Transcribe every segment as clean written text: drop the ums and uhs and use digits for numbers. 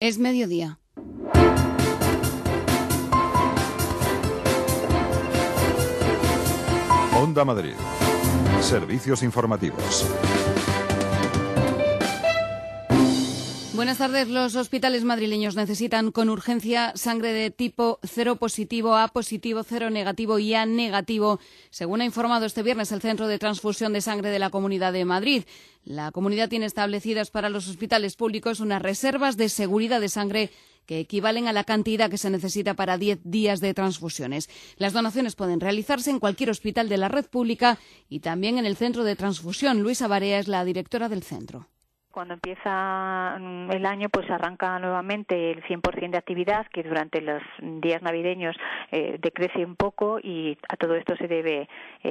Es mediodía. Onda Madrid. Servicios informativos. Buenas tardes. Los hospitales madrileños necesitan con urgencia sangre de tipo 0 positivo, A positivo, 0 negativo y A negativo, según ha informado este viernes el Centro de Transfusión de Sangre de la Comunidad de Madrid. La comunidad tiene establecidas para los hospitales públicos unas reservas de seguridad de sangre que equivalen a la cantidad que se necesita para 10 días de transfusiones. Las donaciones pueden realizarse en cualquier hospital de la red pública y también en el centro de transfusión. Luisa Barea es la directora del centro. Cuando empieza el año, pues arranca nuevamente el 100% de actividad, que durante los días navideños decrece un poco, y a todo esto se debe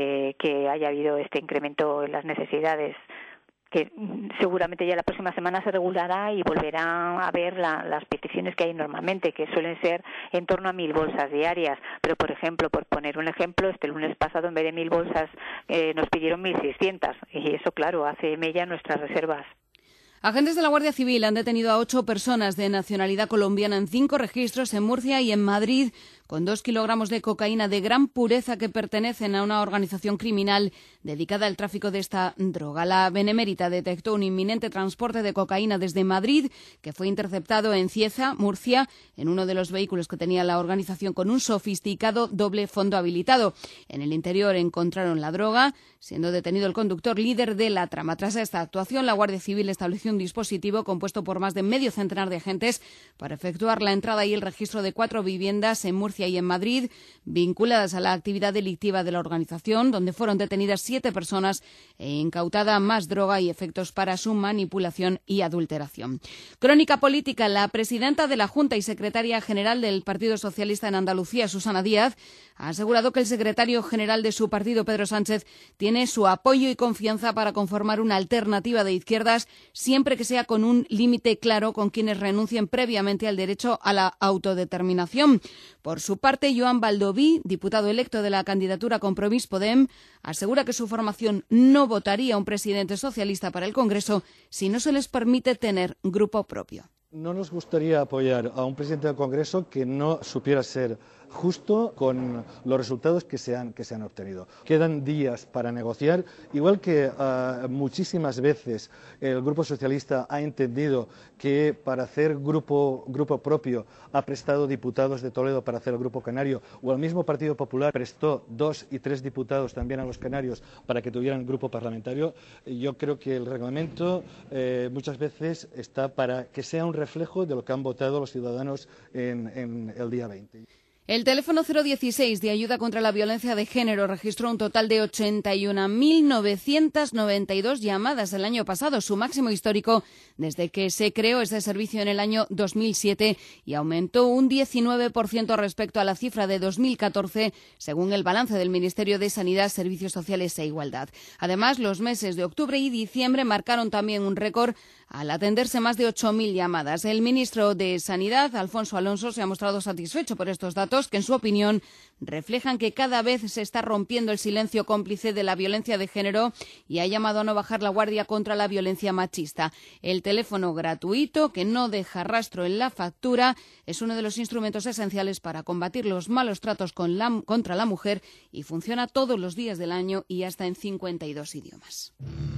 que haya habido este incremento en las necesidades, que seguramente ya la próxima semana se regulará y volverán a ver las peticiones que hay normalmente, que suelen ser en torno a 1.000 bolsas diarias. Pero, por ejemplo, por poner un ejemplo, este lunes pasado, en vez de 1.000 bolsas, nos pidieron 1.600, y eso, claro, hace mella nuestras reservas. Agentes de la Guardia Civil han detenido a 8 personas de nacionalidad colombiana en 5 registros en Murcia y en Madrid, con 2 kilogramos de cocaína de gran pureza que pertenecen a una organización criminal dedicada al tráfico de esta droga. La Benemérita detectó un inminente transporte de cocaína desde Madrid, que fue interceptado en Cieza, Murcia, en uno de los vehículos que tenía la organización, con un sofisticado doble fondo habilitado. En el interior encontraron la droga, siendo detenido el conductor líder de la trama. Tras esta actuación, la Guardia Civil estableció un dispositivo compuesto por más de medio centenar de agentes para efectuar la entrada y el registro de 4 viviendas en Murcia y en Madrid, vinculadas a la actividad delictiva de la organización, donde fueron detenidas 7 personas e incautada más droga y efectos para su manipulación y adulteración. Crónica política. La presidenta de la Junta y secretaria general del Partido Socialista en Andalucía, Susana Díaz, ha asegurado que el secretario general de su partido, Pedro Sánchez, tiene su apoyo y confianza para conformar una alternativa de izquierdas, siempre que sea con un límite claro con quienes renuncien previamente al derecho a la autodeterminación. Por su parte, Joan Baldoví, diputado electo de la candidatura Compromís Podem, asegura que su formación no votaría a un presidente socialista para el Congreso si no se les permite tener grupo propio. No nos gustaría apoyar a un presidente del Congreso que no supiera ser justo con los resultados que se han obtenido. Quedan días para negociar, igual que muchísimas veces el Grupo Socialista ha entendido que para hacer grupo propio ha prestado diputados de Toledo para hacer el Grupo Canario, o el mismo Partido Popular prestó 2 y 3 diputados también a los canarios para que tuvieran grupo parlamentario. Yo creo que el reglamento muchas veces está para que sea un reflejo de lo que han votado los ciudadanos en el día 20. El teléfono 016 de ayuda contra la violencia de género registró un total de 81.992 llamadas el año pasado, su máximo histórico desde que se creó este servicio en el año 2007, y aumentó un 19% respecto a la cifra de 2014, según el balance del Ministerio de Sanidad, Servicios Sociales e Igualdad. Además, los meses de octubre y diciembre marcaron también un récord al atenderse más de 8.000 llamadas. El ministro de Sanidad, Alfonso Alonso, se ha mostrado satisfecho por estos datos, que en su opinión reflejan que cada vez se está rompiendo el silencio cómplice de la violencia de género, y ha llamado a no bajar la guardia contra la violencia machista. El teléfono gratuito, que no deja rastro en la factura, es uno de los instrumentos esenciales para combatir los malos tratos contra la mujer, y funciona todos los días del año y hasta en 52 idiomas.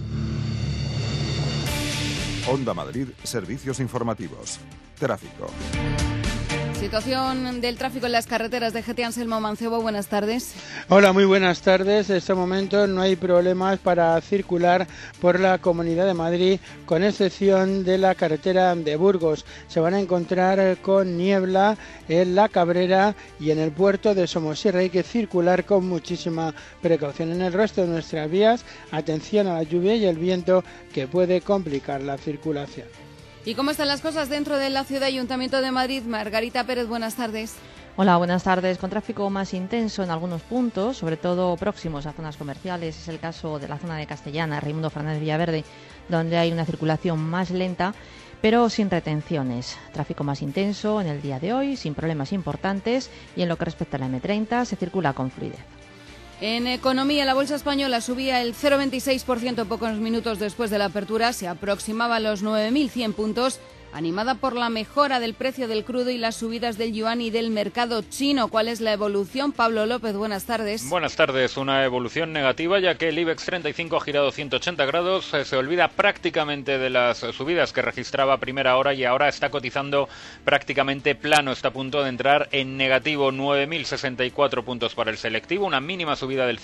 Onda Madrid, servicios informativos. Tráfico. Situación del tráfico en las carreteras de GT. Anselmo Mancebo, buenas tardes. Hola, muy buenas tardes. En este momento no hay problemas para circular por la Comunidad de Madrid, con excepción de la carretera de Burgos. Se van a encontrar con niebla en La Cabrera y en el puerto de Somosierra. Hay que circular con muchísima precaución. En el resto de nuestras vías, atención a la lluvia y el viento, que puede complicar la circulación. ¿Y cómo están las cosas dentro de la Ciudad Ayuntamiento de Madrid? Margarita Pérez, buenas tardes. Hola, buenas tardes. Con tráfico más intenso en algunos puntos, sobre todo próximos a zonas comerciales. Es el caso de la zona de Castellana, Raimundo Fernández Villaverde, donde hay una circulación más lenta, pero sin retenciones. Tráfico más intenso en el día de hoy, sin problemas importantes, y en lo que respecta a la M30 se circula con fluidez. En economía, la bolsa española subía el 0,26% pocos minutos después de la apertura, se aproximaba a los 9.100 puntos. animada por la mejora del precio del crudo y las subidas del yuan y del mercado chino. ¿Cuál es la evolución? Pablo López, buenas tardes. Buenas tardes. Una evolución negativa, ya que el IBEX 35 ha girado 180 grados, se olvida prácticamente de las subidas que registraba a primera hora y ahora está cotizando prácticamente plano. Está a punto de entrar en negativo, 9.064 puntos para el selectivo, una mínima subida del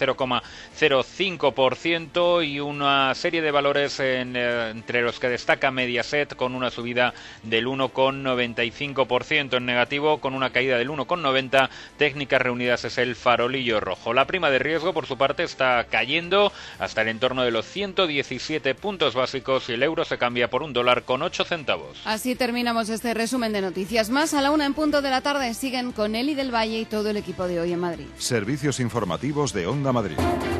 0,05% y una serie de valores entre los que destaca Mediaset con una subida del 1,95%, en negativo con una caída del 1,90%. Técnicas Reunidas es el farolillo rojo. La prima de riesgo, por su parte, está cayendo hasta el entorno de los 117 puntos básicos y el euro se cambia por $1,08. Así terminamos este resumen de noticias. Más a la 1 en punto de la tarde. Siguen con Eli del Valle y todo el equipo de Hoy en Madrid. Servicios informativos de Onda Madrid.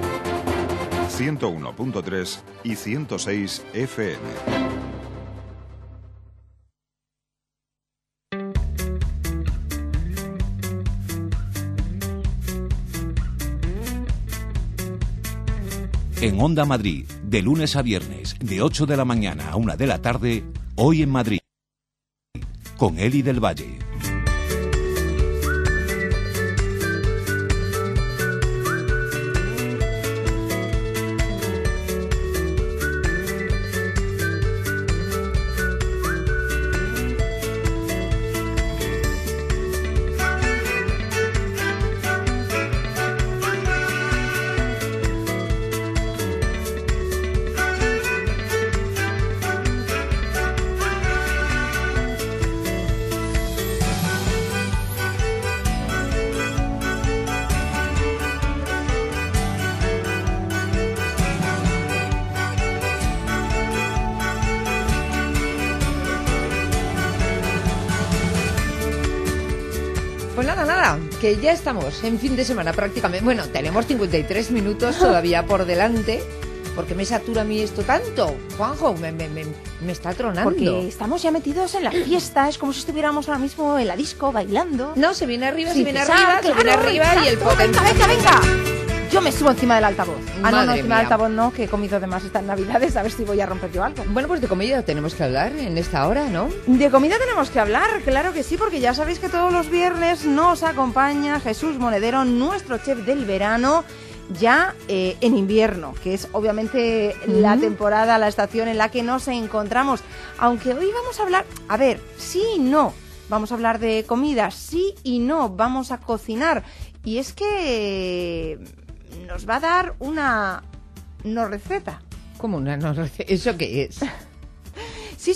101.3 y 106 FM. En Onda Madrid, de lunes a viernes, de 8 de la mañana a 1 de la tarde, Hoy en Madrid, con Eli del Valle. Que ya estamos en fin de semana prácticamente. Bueno, tenemos 53 minutos todavía por delante. ¿Por qué me satura a mí esto tanto? Juanjo, me está tronando. Porque estamos ya metidos en la fiesta. Es como si estuviéramos ahora mismo en la disco bailando. No, se viene arriba, sí, se viene arriba, claro, se viene arriba exacto, y el potencial. Venga. Yo me subo encima del altavoz. No, Madre encima mía. del altavoz no, que he comido de más estas navidades. A ver si voy a romper yo algo. Bueno, pues de comida tenemos que hablar en esta hora, ¿no? De comida tenemos que hablar, claro que sí, porque ya sabéis que todos los viernes nos acompaña Jesús Monedero, nuestro chef del verano, ya en invierno, que es obviamente la temporada, la estación en la que nos encontramos. Aunque hoy vamos a hablar, a ver, sí y no, vamos a hablar de comida, sí y no, vamos a cocinar. Y es que nos va a dar una no receta. ¿Cómo una no receta? ¿Eso qué es? Sí.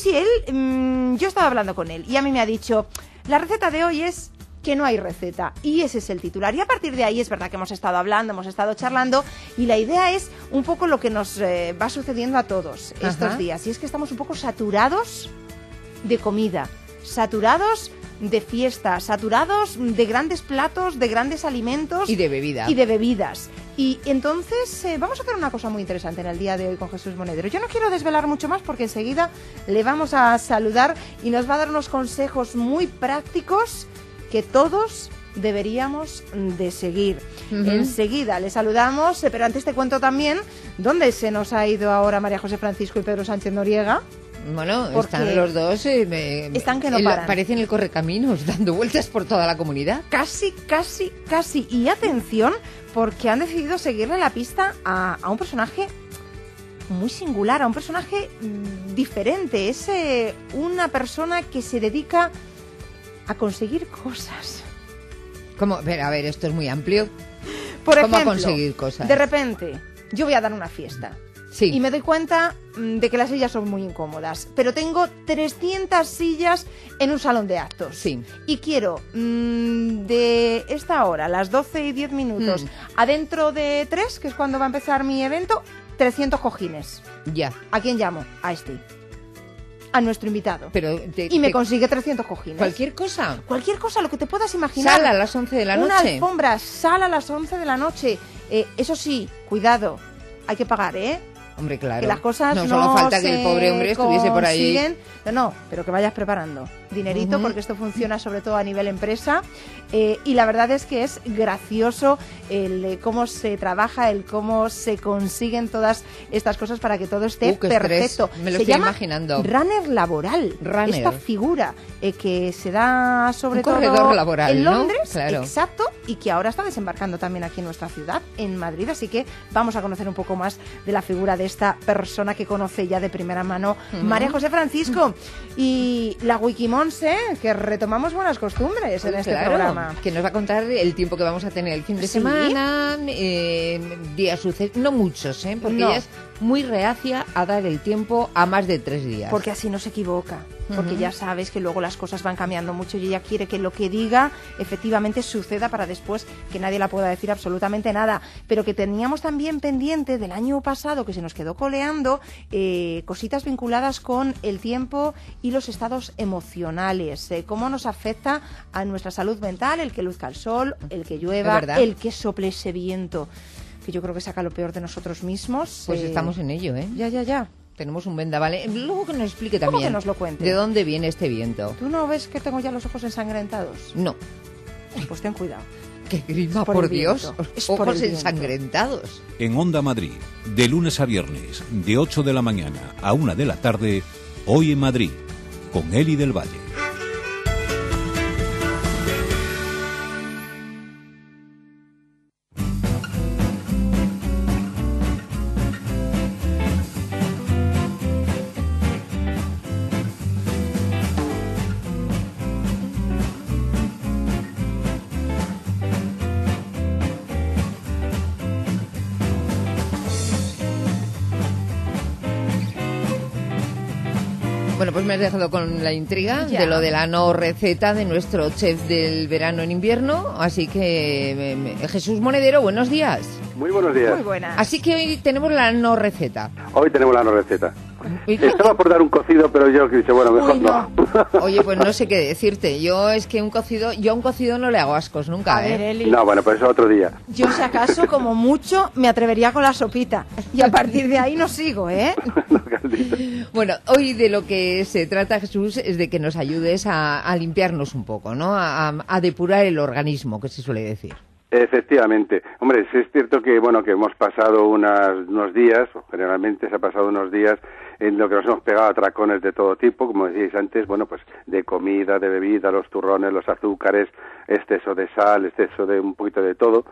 Él, yo estaba hablando con él y a mí me ha dicho, la receta de hoy es que no hay receta. Y ese es el titular. Y a partir de ahí es verdad que hemos estado hablando, hemos estado charlando y la idea es un poco lo que nos va sucediendo a todos estos días. Y es que estamos un poco saturados de comida, saturados de fiestas, saturados de grandes platos, de grandes alimentos y de bebidas. Y entonces vamos a hacer una cosa muy interesante en el día de hoy con Jesús Monedero. Yo no quiero desvelar mucho más porque enseguida le vamos a saludar y nos va a dar unos consejos muy prácticos que todos deberíamos de seguir. Enseguida le saludamos, pero antes te cuento también dónde se nos ha ido ahora María José Francisco y Pedro Sánchez Noriega. Bueno, están los dos, están que no paran. Parecen el correcaminos, dando vueltas por toda la comunidad. Casi. Y atención, porque han decidido seguirle la pista a un personaje muy singular, a un personaje diferente. Es una persona que se dedica a conseguir cosas. ¿Cómo? Pero, a ver, esto es muy amplio. Por ¿Cómo ejemplo, conseguir cosas? De repente, yo voy a dar una fiesta. Sí. Y me doy cuenta de que las sillas son muy incómodas. Pero tengo 300 sillas en un salón de actos. Sí. Y quiero de esta hora, las 12 y 10 minutos, adentro de 3, que es cuando va a empezar mi evento, 300 cojines. Ya. ¿A quién llamo? A este. A nuestro invitado. Pero y me consigue 300 cojines. ¿Cualquier cosa? Cualquier cosa, lo que te puedas imaginar. Sala a las 11 de la noche. Una alfombra, sala a las 11 de la noche. Eso sí, cuidado, hay que pagar, ¿eh? Hombre, claro. Que las cosas no solo falta que el pobre hombre estuviese por ahí. No, pero que vayas preparando dinerito, porque esto funciona sobre todo a nivel empresa. Y la verdad es que es gracioso el cómo se trabaja, el cómo se consiguen todas estas cosas para que todo esté perfecto. Me lo se estoy llama imaginando. Runner laboral. Esta figura que se da sobre un todo corredor laboral, en Londres, ¿no? Claro. Exacto, y que ahora está desembarcando también aquí en nuestra ciudad, en Madrid. Así que vamos a conocer un poco más de la figura de esta persona que conoce ya de primera mano María José Francisco. Y la Wikimonse, que retomamos buenas costumbres en este programa. Que nos va a contar el tiempo que vamos a tener el fin de semana, días sucesivos, no muchos, porque ella es muy reacia a dar el tiempo a más de 3 días. Porque así no se equivoca, porque ya sabes que luego las cosas van cambiando mucho y ella quiere que lo que diga efectivamente suceda para después que nadie la pueda decir absolutamente nada. Pero que teníamos también pendiente del año pasado, que se nos quedó coleando, cositas vinculadas con el tiempo y los estados emocionales, cómo nos afecta a nuestra salud mental el que luzca el sol, el que llueva, el que sople ese viento, que yo creo que saca lo peor de nosotros mismos. Pues estamos en ello, ¿eh? Ya. Tenemos un vendaval. Luego que nos explique también. Que nos lo cuente. ¿De dónde viene este viento? ¿Tú no ves que tengo ya los ojos ensangrentados? No. Pues ten cuidado. ¡Qué grima, por Dios! Ojos ensangrentados. En Onda Madrid, de lunes a viernes, de 8 de la mañana a 1 de la tarde, Hoy en Madrid, con Eli del Valle. Bueno, pues me has dejado con la intriga de lo de la no receta de nuestro chef del verano en invierno. Así que, Jesús Monedero, buenos días. Muy buenos días. Muy buenas. Así que hoy tenemos la no receta. Hoy tenemos la no receta. Estaba por dar un cocido, pero yo que dije, bueno, mejor no. Oye, pues no sé qué decirte. Yo es que a un cocido no le hago ascos nunca, A ver, Eli. No, bueno, pues eso otro día. Yo, si acaso, como mucho, me atrevería con la sopita. Y a partir de ahí no sigo, ¿eh? Bueno, hoy de lo que se trata, Jesús, es de que nos ayudes a limpiarnos un poco, ¿no? A depurar el organismo, que se suele decir. Efectivamente. Hombre, sí es cierto que, bueno, que hemos pasado unos días, o generalmente se ha pasado unos días en lo que nos hemos pegado atracones de todo tipo, como decíais antes, bueno, pues de comida, de bebida, los turrones, los azúcares, exceso de sal, exceso de un poquito de todo.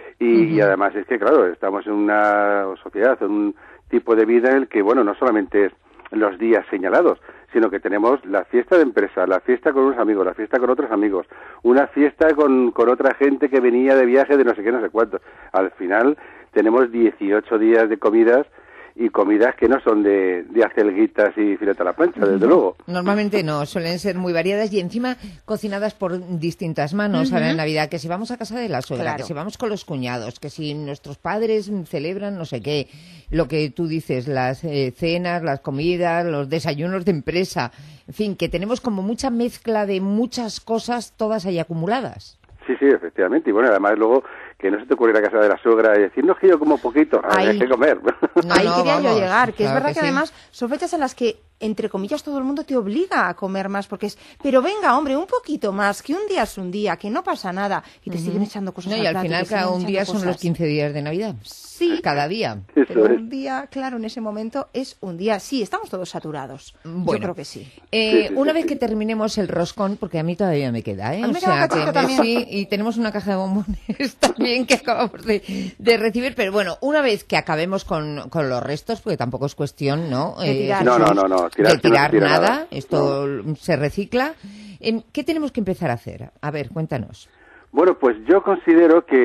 Y además es que, claro, estamos en una sociedad, en un tipo de vida en el que, bueno, no solamente es los días señalados, sino que tenemos la fiesta de empresa, la fiesta con unos amigos, la fiesta con otros amigos, una fiesta con otra gente que venía de viaje de no sé qué, no sé cuánto. Al final tenemos 18 días de comidas, y comidas que no son de acelguitas y filete a la plancha, desde luego. Normalmente no, suelen ser muy variadas y encima cocinadas por distintas manos. Ahora en Navidad, que si vamos a casa de la suegra, que si vamos con los cuñados, que si nuestros padres celebran no sé qué, lo que tú dices, las cenas, las comidas, los desayunos de empresa, en fin, que tenemos como mucha mezcla de muchas cosas todas ahí acumuladas. Sí, efectivamente. Y bueno, además luego que no se te ocurre ir a casa de la suegra y decir, no, es que yo como poquito, hay que comer. Ahí quería yo llegar, que es verdad que además son fechas en las que, entre comillas, todo el mundo te obliga a comer más, porque es, pero venga, hombre, un poquito más, que un día es un día, que no pasa nada, y te siguen echando cosas y al final cada un día son los 15 días de Navidad. Sí. Cada día. Pero un día, claro, en ese momento es un día. Sí, estamos todos saturados. Bueno, yo creo que sí. Una vez que terminemos el roscón, porque a mí todavía me queda, ¿eh? A mí me queda que también. Sí, y tenemos una caja de bombones también que acabamos de recibir, pero bueno, una vez que acabemos con los restos, porque tampoco es cuestión, ¿no? De tirar. No. Tirar nada. Esto se recicla. ¿Qué tenemos que empezar a hacer? A ver, cuéntanos. Bueno, pues yo considero que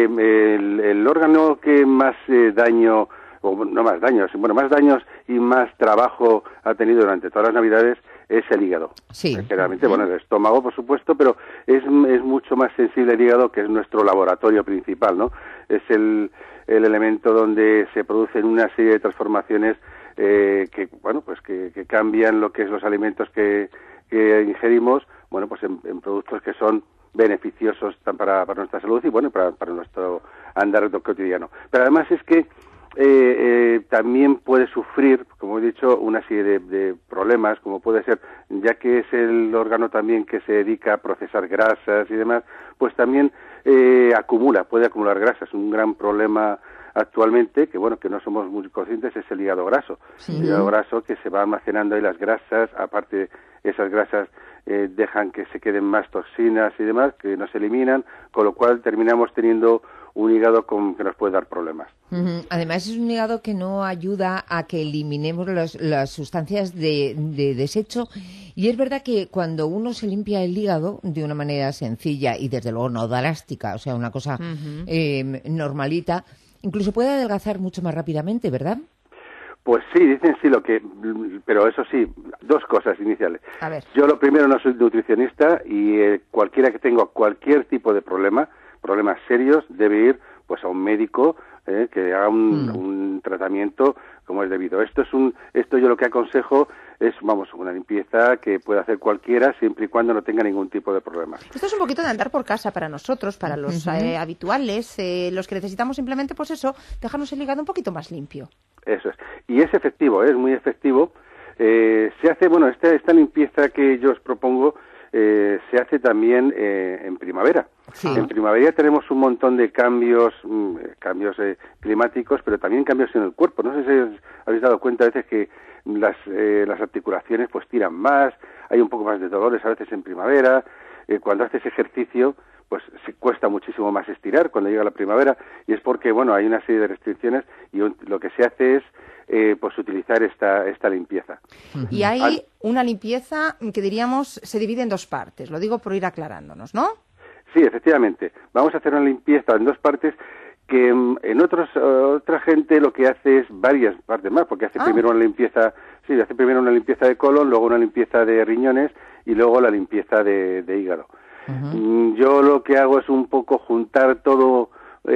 el órgano que más daño, o no más daños, bueno, más daños y más trabajo ha tenido durante todas las Navidades es el hígado. Sí. Generalmente, bueno, el estómago, por supuesto, pero es mucho más sensible el hígado, que es nuestro laboratorio principal, ¿no? Es el elemento donde se producen una serie de transformaciones que, bueno, pues que cambian lo que es los alimentos que ingerimos, bueno, pues en productos que son beneficiosos para nuestra salud y, bueno, para nuestro andar cotidiano. Pero además es que también puede sufrir, como he dicho, una serie de problemas, como puede ser, ya que es el órgano también que se dedica a procesar grasas y demás, pues también puede acumular grasas. Un gran problema actualmente, que bueno, que no somos muy conscientes, es el hígado graso. Sí. El hígado graso, que se va almacenando ahí las grasas, aparte esas grasas dejan que se queden más toxinas y demás, que no se eliminan, con lo cual terminamos teniendo un hígado que nos puede dar problemas. Además es un hígado que no ayuda a que eliminemos las sustancias de desecho, y es verdad que cuando uno se limpia el hígado de una manera sencilla y desde luego no drástica, o sea, una cosa normalita, incluso puede adelgazar mucho más rápidamente, ¿verdad? Pues sí, dicen sí pero eso sí, dos cosas iniciales. A ver. Yo lo primero no soy nutricionista y cualquiera que tenga cualquier tipo de problemas serios, debe ir pues a un médico que haga un tratamiento como es debido. Esto yo lo que aconsejo es, una limpieza que puede hacer cualquiera siempre y cuando no tenga ningún tipo de problema. Esto es un poquito de andar por casa para nosotros, para los habituales, los que necesitamos simplemente, pues eso, dejarnos el hígado un poquito más limpio. Eso es. Y es efectivo, es muy efectivo. Se hace, esta limpieza que yo os propongo, se hace también en primavera. Sí. En primavera tenemos un montón de cambios climáticos, pero también cambios en el cuerpo. No sé si os habéis dado cuenta a veces que las articulaciones pues tiran más, hay un poco más de dolores a veces en primavera. Cuando haces ejercicio, pues se cuesta muchísimo más estirar cuando llega la primavera, y es porque, hay una serie de restricciones y lo que se hace es pues utilizar esta limpieza. Y hay una limpieza que diríamos se divide en dos partes, lo digo por ir aclarándonos, ¿no? Sí, efectivamente. Vamos a hacer una limpieza en dos partes que en otra gente lo que hace es varias partes más, porque hace primero una limpieza de colon, luego una limpieza de riñones y luego la limpieza de hígado. Yo lo que hago es un poco juntar toda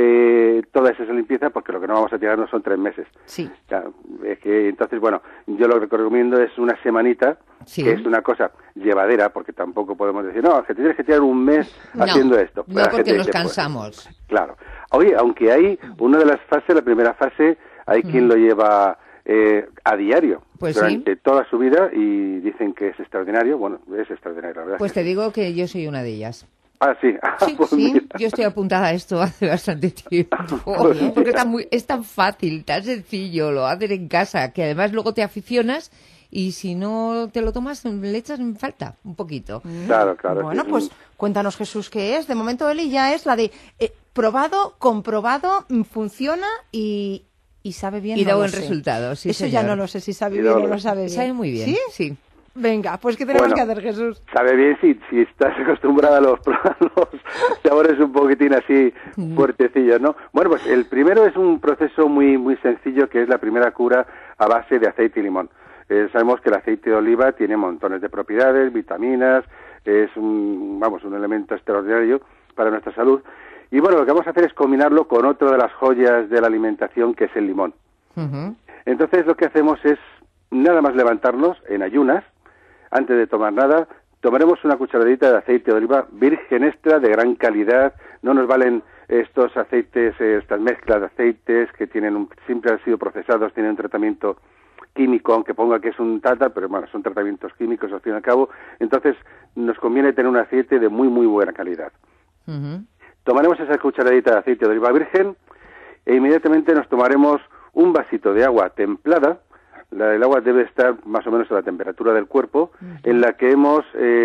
esa limpieza, porque lo que no vamos a tirarnos son 3 meses. Sí. O sea, es que entonces, yo lo que recomiendo es una semanita, que es una cosa llevadera, porque tampoco podemos decir, no, que tienes que tirar un mes haciendo esto. No, porque nos cansamos. Claro. Oye, aunque hay una de las fases, la primera fase, hay quien lo lleva a diario, durante toda su vida, y dicen que es extraordinario. Es extraordinario, la verdad. Pues te digo que yo soy una de ellas. Ah, sí. Sí, yo estoy apuntada a esto hace bastante tiempo, porque es tan fácil, tan sencillo, lo hacer en casa, que además luego te aficionas y si no te lo tomas, le echas en falta un poquito. Claro. Bueno, pues cuéntanos, Jesús, ¿qué es? De momento, Eli, ya es la de probado, comprobado, funciona y sabe bien. Y da buen resultado, sí, eso señor. Ya no lo sé si sabe bien o no sabe bien. Sabe muy bien, sí. Venga, pues ¿qué tenemos que hacer, Jesús? Sabe bien si estás acostumbrada a los sabores un poquitín así fuertecillos, ¿no? Bueno, pues el primero es un proceso muy muy sencillo, que es la primera cura a base de aceite y limón. Sabemos que el aceite de oliva tiene montones de propiedades, vitaminas, es un elemento extraordinario para nuestra salud. Y lo que vamos a hacer es combinarlo con otra de las joyas de la alimentación, que es el limón. Entonces lo que hacemos es nada más levantarnos en ayunas, antes de tomar nada, tomaremos una cucharadita de aceite de oliva virgen extra de gran calidad. No nos valen estos aceites, estas mezclas de aceites que siempre han sido procesados, tienen un tratamiento químico, aunque ponga que es un tata, pero son tratamientos químicos al fin y al cabo. Entonces nos conviene tener un aceite de muy muy buena calidad. Tomaremos esa cucharadita de aceite de oliva virgen e inmediatamente nos tomaremos un vasito de agua templada. El agua debe estar más o menos a la temperatura del cuerpo, en la que hemos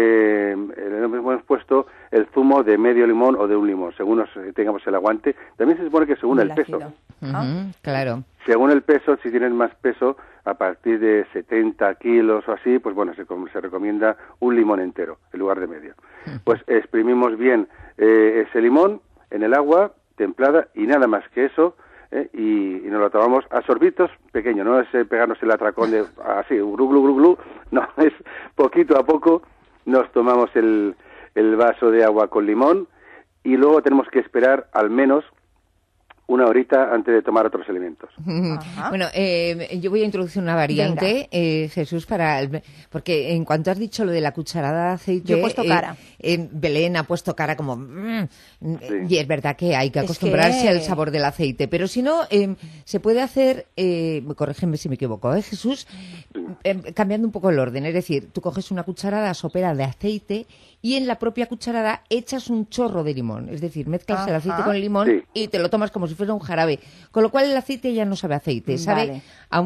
puesto el zumo de medio limón o de un limón, según tengamos el aguante. También se supone que según el peso. Claro. Según el peso, si tienes más peso, a partir de 70 kilos o así, pues se recomienda un limón entero en lugar de medio. Pues exprimimos bien ese limón en el agua templada y nada más que eso. Y nos lo tomamos a sorbitos pequeños, no es pegarnos el atracón de así, glu, no, es poquito a poco. Nos tomamos el vaso de agua con limón y luego tenemos que esperar al menos una horita antes de tomar otros alimentos. Bueno, yo voy a introducir una variante, Jesús, porque en cuanto has dicho lo de la cucharada de aceite... Yo he puesto cara. Belén ha puesto cara como... Y es verdad que hay que acostumbrarse al sabor del aceite, pero si no, se puede hacer, corrígeme si me equivoco, Jesús, cambiando un poco el orden. Es decir, tú coges una cucharada sopera de aceite y en la propia cucharada echas un chorro de limón. Es decir, mezclas el aceite con el limón y te lo tomas como si fuera un jarabe. Con lo cual el aceite ya no sabe a aceite, sabe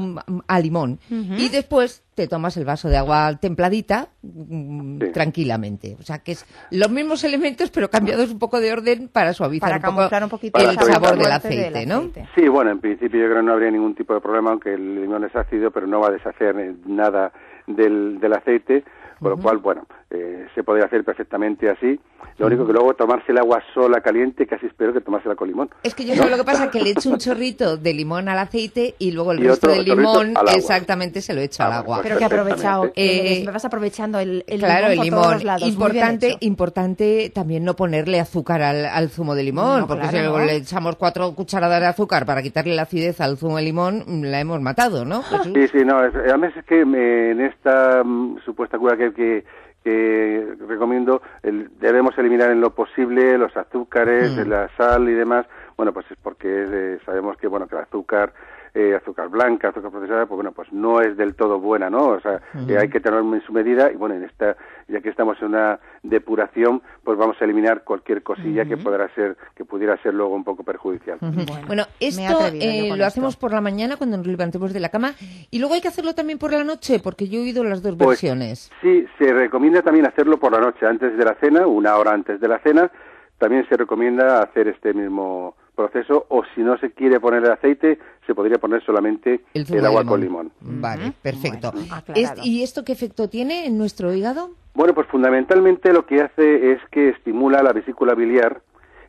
a limón. Y después te tomas el vaso de agua templadita tranquilamente. O sea, que es los mismos elementos, pero cambiados un poco de orden para suavizar un poquito el sabor del aceite, ¿no? Sí, bueno, en principio yo creo que no habría ningún tipo de problema, aunque el limón es ácido, pero no va a deshacer nada del aceite. Con lo cual, bueno, se podría hacer perfectamente así. Lo único que luego tomarse el agua sola caliente casi es peor que tomársela con limón. Es que yo sé lo que pasa, que le echo un chorrito de limón al aceite y luego el resto del limón exactamente se lo echo al agua. Pero que aprovechado, me vas aprovechando el claro, limón el por todos lados. Importante también no ponerle azúcar al zumo de limón, porque si luego le echamos 4 cucharadas de azúcar para quitarle la acidez al zumo de limón, la hemos matado, ¿no? Sí, no, además es que en esta supuesta cura que recomiendo, debemos eliminar en lo posible los azúcares, la sal y demás. Bueno, pues es porque sabemos que bueno que el azúcar blanca, azúcar procesada, pues bueno, pues no es del todo buena, ¿no? O sea, hay que tenerlo en su medida y bueno, ya que estamos en una depuración, pues vamos a eliminar cualquier cosilla que pudiera ser luego un poco perjudicial. Bueno, esto lo hacemos por la mañana cuando nos levantemos de la cama y luego hay que hacerlo también por la noche, porque yo he oído las dos versiones. Sí, se recomienda también hacerlo por la noche, antes de la cena, 1 hora antes de la cena. También se recomienda hacer este mismo proceso, o si no se quiere poner el aceite, se podría poner solamente el agua con limón. Vale, perfecto. ¿Y esto qué efecto tiene en nuestro hígado? Bueno, pues fundamentalmente lo que hace es que estimula la vesícula biliar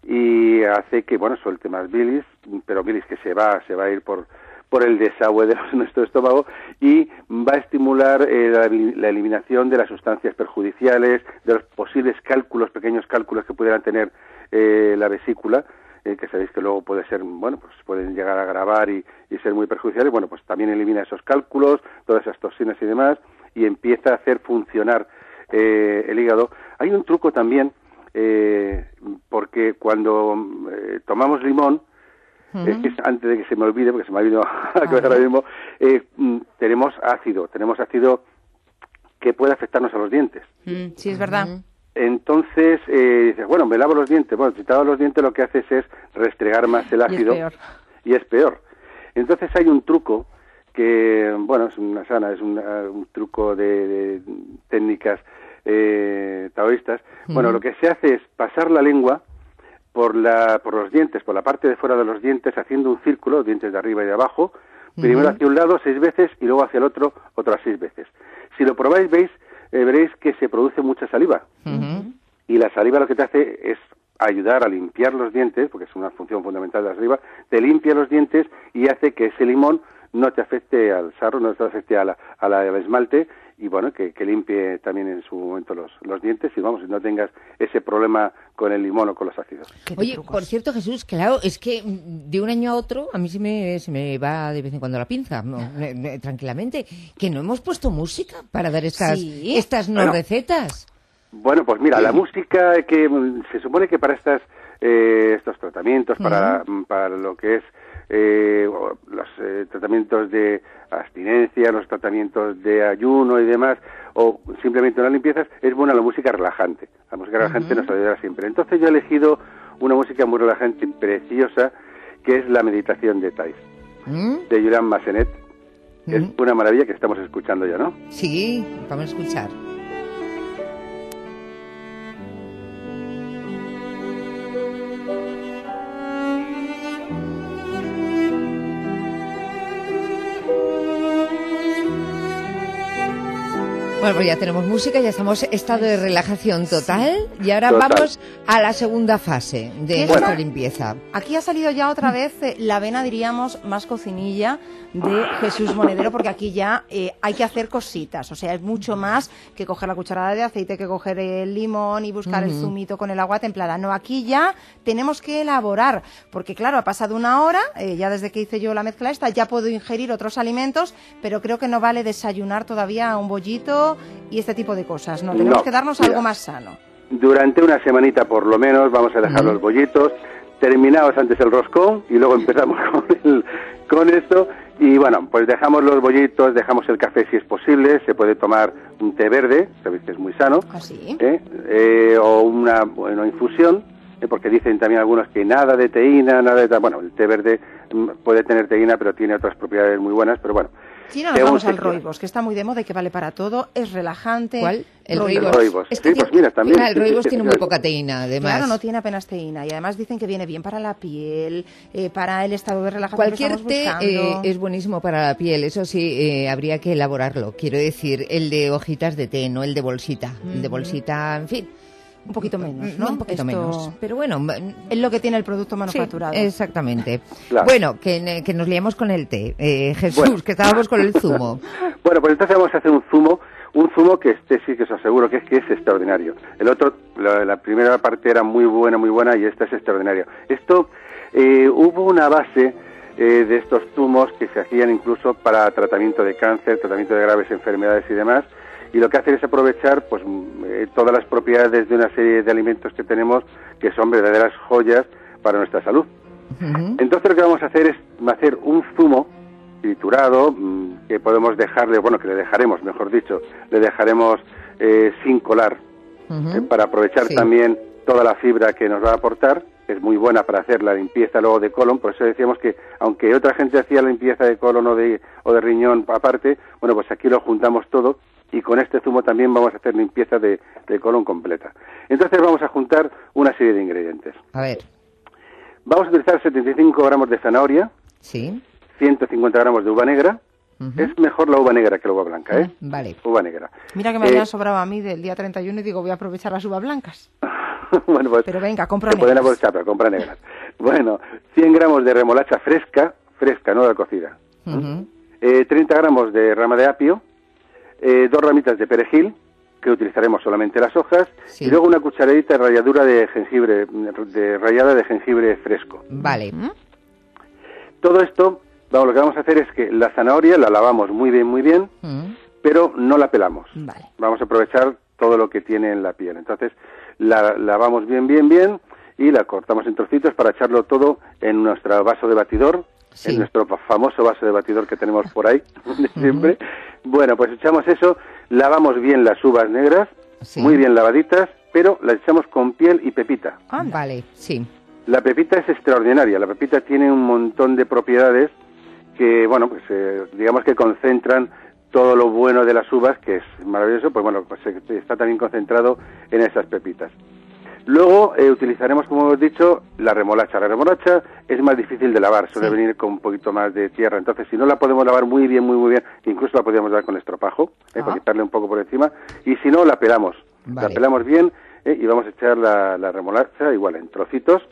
y hace que, bueno, suelte más bilis, pero bilis que se va a ir por el desagüe de nuestro estómago y va a estimular la eliminación de las sustancias perjudiciales, de los posibles pequeños cálculos que pudieran tener la vesícula, que sabéis que luego puede ser, bueno, pues pueden llegar a agravar y ser muy perjudiciales. Bueno, pues también elimina esos cálculos, todas esas toxinas y demás, y empieza a hacer funcionar el hígado. Hay un truco también, porque cuando tomamos limón, es que antes de que se me olvide, porque se me ha ido a la cabeza ahora mismo, tenemos ácido que puede afectarnos a los dientes. Sí, es verdad. Entonces, dices, bueno, me lavo los dientes. Bueno, si te lavas los dientes lo que haces es restregar más el ácido y es peor. Entonces hay un truco que, bueno, es un truco de técnicas taoístas. Bueno, lo que se hace es pasar la lengua por los dientes, por la parte de fuera de los dientes, haciendo un círculo, dientes de arriba y de abajo, primero hacia un lado 6 veces y luego hacia el otro otras 6 veces. Si lo probáis, veréis que se produce mucha saliva. Y la saliva lo que te hace es ayudar a limpiar los dientes, porque es una función fundamental de la saliva, te limpia los dientes y hace que ese limón no te afecte al sarro, no te afecte al esmalte, y bueno, que limpie también en su momento los dientes y vamos, no tengas ese problema con el limón o con los ácidos. Oye, por cierto, Jesús, claro, es que de un año a otro a mí se me va de vez en cuando la pinza, tranquilamente, que no hemos puesto música para dar estas recetas. Bueno, pues mira, la música que se supone que para estos tratamientos, para lo que es los tratamientos de abstinencia, los tratamientos de ayuno y demás, o simplemente unas limpiezas, es buena la música relajante. La música relajante nos ayudará siempre. Entonces yo he elegido una música muy relajante, preciosa, que es la meditación de Thais, de Julian Massenet. Es una maravilla que estamos escuchando ya, ¿no? Sí, vamos a escuchar. Bueno, Bueno, pues ya tenemos música, ya estamos en estado de relajación total y ahora vamos a la segunda fase de nuestra limpieza. Aquí ha salido ya otra vez la vena, diríamos, más cocinilla de Jesús Monedero, porque aquí ya hay que hacer cositas, o sea, es mucho más que coger la cucharada de aceite, que coger el limón y buscar el zumito con el agua templada. No, aquí ya tenemos que elaborar, porque claro, ha pasado una hora, ya desde que hice yo la mezcla esta, ya puedo ingerir otros alimentos, pero creo que no vale desayunar todavía un bollito y este tipo de cosas, ¿no? Tenemos que darnos algo más sano. Durante una semanita por lo menos vamos a dejar los bollitos, terminados antes el roscón y luego empezamos con esto. Y bueno, pues dejamos los bollitos, dejamos el café si es posible, se puede tomar un té verde, sabéis que es muy sano, o una infusión, porque dicen también algunos que nada de teína, nada de tal. Bueno, el té verde puede tener teína, pero tiene otras propiedades muy buenas, pero bueno. Si no, nos vamos al rooibos, que está muy de moda y que vale para todo, es relajante. ¿Cuál? El rooibos. Es que pues mira, también. El rooibos tiene muy poca teína, además. Claro, no tiene apenas teína y además dicen que viene bien para la piel, para el estado de relajación. Cualquier té es buenísimo para la piel, eso sí, habría que elaborarlo. Quiero decir, el de hojitas de té, no el de bolsita. El de bolsita, en fin. Un poquito menos, ¿no? Un poquito menos. Pero bueno, es lo que tiene el producto manufacturado. Sí, exactamente. Claro. Bueno, que nos liamos con el té. Jesús, que estábamos con el zumo. Bueno, pues entonces vamos a hacer un zumo que sí que os aseguro que es extraordinario. El otro, la primera parte era muy buena y esta es extraordinaria. Esto, hubo una base de estos zumos que se hacían incluso para tratamiento de cáncer, tratamiento de graves enfermedades y demás. Y lo que hace es aprovechar pues todas las propiedades de una serie de alimentos que tenemos que son verdaderas joyas para nuestra salud. Entonces lo que vamos a hacer es hacer un zumo triturado que podemos dejarle, que le dejaremos, mejor dicho, le dejaremos sin colar para aprovechar también toda la fibra que nos va a aportar. Es muy buena para hacer la limpieza luego de colon, por eso decíamos que aunque otra gente hacía la limpieza de colon o de riñón aparte, bueno, pues aquí lo juntamos todo. Y con este zumo también vamos a hacer limpieza de colon completa. Entonces vamos a juntar una serie de ingredientes. A ver. Vamos a utilizar 75 gramos de zanahoria. Sí. 150 gramos de uva negra. Es mejor la uva negra que la uva blanca, ¿eh? Vale. Uva negra. Mira que me habían sobrado a mí del día 31 y digo, voy a aprovechar las uvas blancas. Bueno, pues, pero venga, compra negras. Pueden aprovechar, pero compra negras. Bueno, 100 gramos de remolacha fresca, no la cocida. 30 gramos de rama de apio. 2 ramitas de perejil, que utilizaremos solamente las hojas, y luego una cucharadita de ralladura de jengibre, rallada de jengibre fresco. Vale. Todo esto, lo que vamos a hacer es que la zanahoria la lavamos muy bien, pero no la pelamos. Vale. Vamos a aprovechar todo lo que tiene en la piel. Entonces, la lavamos bien y la cortamos en trocitos para echarlo todo en nuestro vaso de batidor. En nuestro famoso vaso de batidor que tenemos por ahí, de siempre. Bueno, pues echamos eso, lavamos bien las uvas negras, muy bien lavaditas, pero las echamos con piel y pepita. Vale, sí. La pepita es extraordinaria, la pepita tiene un montón de propiedades que, digamos que concentran todo lo bueno de las uvas, que es maravilloso, pues está también concentrado en esas pepitas. Luego utilizaremos, como hemos dicho, la remolacha. La remolacha es más difícil de lavar, suele venir con un poquito más de tierra. Entonces, si no la podemos lavar muy bien, incluso la podríamos lavar con estropajo, para quitarle un poco por encima. Y si no, la pelamos. Vale. La pelamos bien y vamos a echar la remolacha igual en trocitos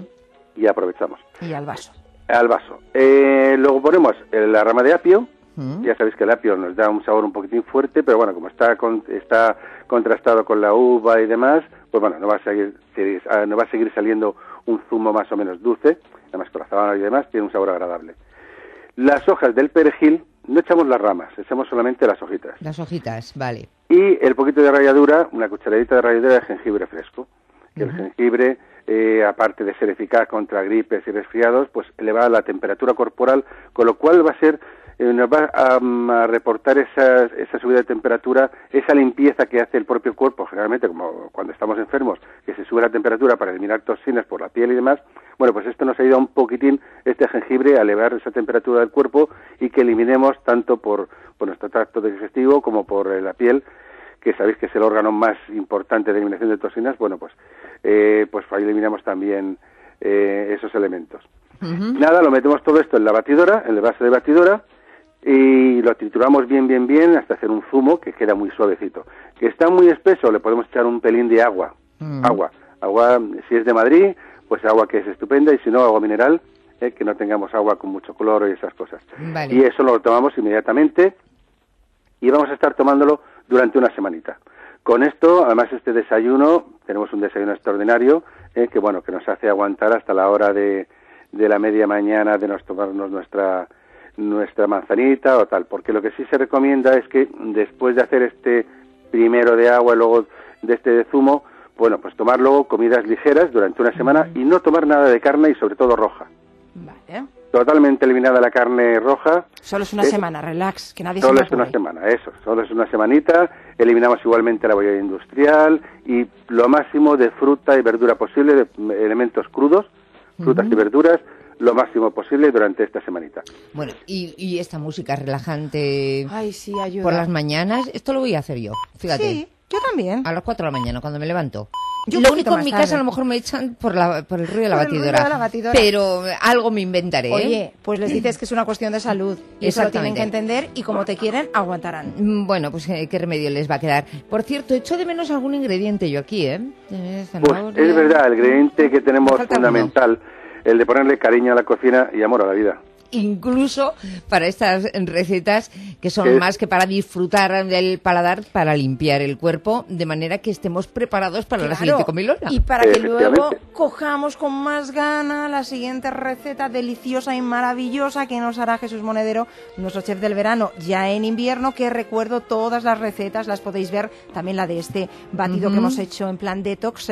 y aprovechamos. Y al vaso. Al vaso. Luego ponemos la rama de apio. Ya sabéis que el apio nos da un sabor un poquitín fuerte, pero como está contrastado con la uva y demás, pues no va a seguir saliendo un zumo más o menos dulce, además con la zanahoria y demás tiene un sabor agradable. Las hojas del perejil, no echamos las ramas, echamos solamente las hojitas. Las hojitas, vale. Y el poquito de ralladura, una cucharadita de ralladura de jengibre fresco, que el jengibre, aparte de ser eficaz contra gripes y resfriados, pues eleva la temperatura corporal, con lo cual nos va a reportar esa subida de temperatura, esa limpieza que hace el propio cuerpo, generalmente como cuando estamos enfermos, que se sube la temperatura para eliminar toxinas por la piel y demás. Bueno, pues esto nos ayuda un poquitín, este jengibre, a elevar esa temperatura del cuerpo y que eliminemos tanto por nuestro tracto digestivo como por la piel, que sabéis que es el órgano más importante de eliminación de toxinas. Bueno, pues ahí eliminamos también esos elementos. Nada, lo metemos todo esto en la batidora, en el vaso de batidora, y lo trituramos bien hasta hacer un zumo que queda muy suavecito. Que está muy espeso, le podemos echar un pelín de agua. Agua, si es de Madrid, pues agua que es estupenda, y si no, agua mineral, que no tengamos agua con mucho cloro y esas cosas. Vale. Y eso lo tomamos inmediatamente y vamos a estar tomándolo durante una semanita. Con esto, además, este desayuno, tenemos un desayuno extraordinario, que bueno, que nos hace aguantar hasta la hora de la media mañana de tomarnos nuestra manzanita o tal, porque lo que sí se recomienda es que después de hacer este primero de agua y luego de este de zumo, bueno, pues tomar luego comidas ligeras durante una semana y no tomar nada de carne y sobre todo roja. Vale. Totalmente eliminada la carne roja. Solo es una semana, relax, que nadie se Solo me es una apure. semana, eso, solo es una semanita. Eliminamos igualmente la bollera industrial y lo máximo de fruta y verdura posible, de elementos crudos, frutas y verduras, lo máximo posible durante esta semanita. Bueno, y esta música relajante ayuda. por las mañanas, esto lo voy a hacer yo, fíjate. Sí, yo también. A las 4 de la mañana, cuando me levanto. Yo un lo poquito único en más mi tarde. casa a lo mejor me echan por el ruido de la Por el ruido batidora. de la batidora. Pero algo me inventaré. Oye, pues les dices que es una cuestión de salud. Y eso lo tienen que entender y como te quieren, aguantarán. Bueno, pues qué remedio les va a quedar. Por cierto, echo de menos algún ingrediente yo aquí, ¿eh? Pues es verdad, el ingrediente que tenemos fundamental, el de ponerle cariño a la cocina y amor a la vida. Incluso para estas recetas que son más que para disfrutar del paladar, para limpiar el cuerpo, de manera que estemos preparados para la siguiente comilona. Y para que luego cojamos con más gana la siguiente receta deliciosa y maravillosa que nos hará Jesús Monedero, nuestro chef del verano, ya en invierno, que recuerdo todas las recetas, las podéis ver, también la de este batido que hemos hecho en plan detox,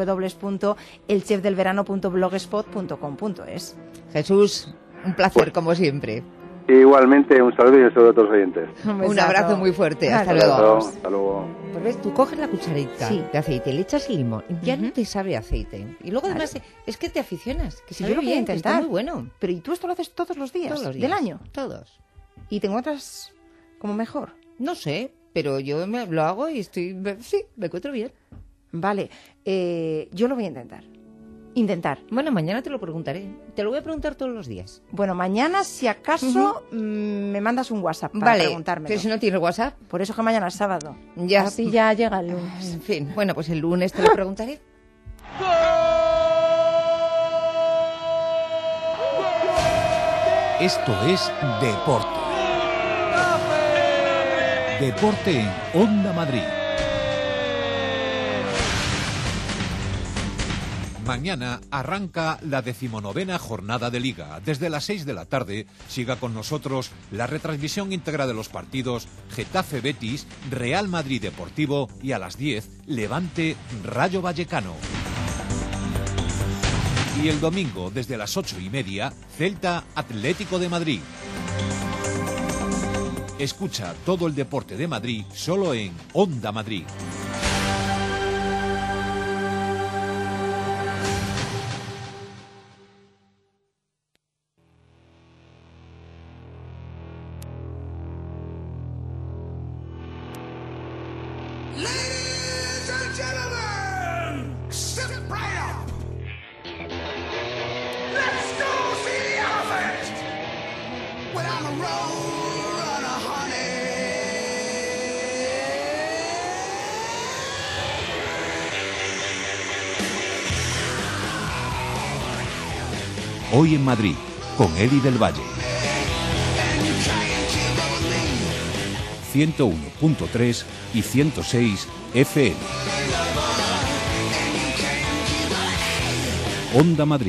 www.elchefdelverano.blogspot.com.es. Jesús, un placer, como siempre. Igualmente, un saludo y un saludo a todos los oyentes. Un abrazo muy fuerte. Hasta Un luego. abrazo, hasta luego. Pues ves, tú coges la cucharita de aceite, le echas limón, ya no te sabe aceite. Y luego además es que te aficionas, que Si sabe yo lo voy a bien, que intentar. está muy bueno. Pero ¿y tú esto lo haces todos los días? Todos los días. ¿Del año? Todos. ¿Y te encuentras como mejor? No sé, pero yo lo hago y me encuentro bien. Vale, yo lo voy a intentar. Bueno, mañana te lo preguntaré. Te lo voy a preguntar todos los días. Bueno, mañana, si acaso, me mandas un WhatsApp para preguntármelo. Pero si no tienes WhatsApp. Por eso que mañana es sábado. Ya. Así ya llega el lunes. En fin, bueno, pues el lunes te lo preguntaré. Esto es Deporte. Deporte en Onda Madrid. Mañana arranca la 19ª jornada de Liga. Desde las 6 de la tarde siga con nosotros la retransmisión íntegra de los partidos Getafe Betis, Real Madrid Deportivo y a las 10 Levante Rayo Vallecano. Y el domingo desde las 8:30 Celta Atlético de Madrid. Escucha todo el deporte de Madrid solo en Onda Madrid. Ladies and gentlemen, step right up. Let's go see the elephant. When I'm a road runner, honey. Hoy en Madrid, con Eli del Valle. 101.3 y 106 FM. Onda Madrid.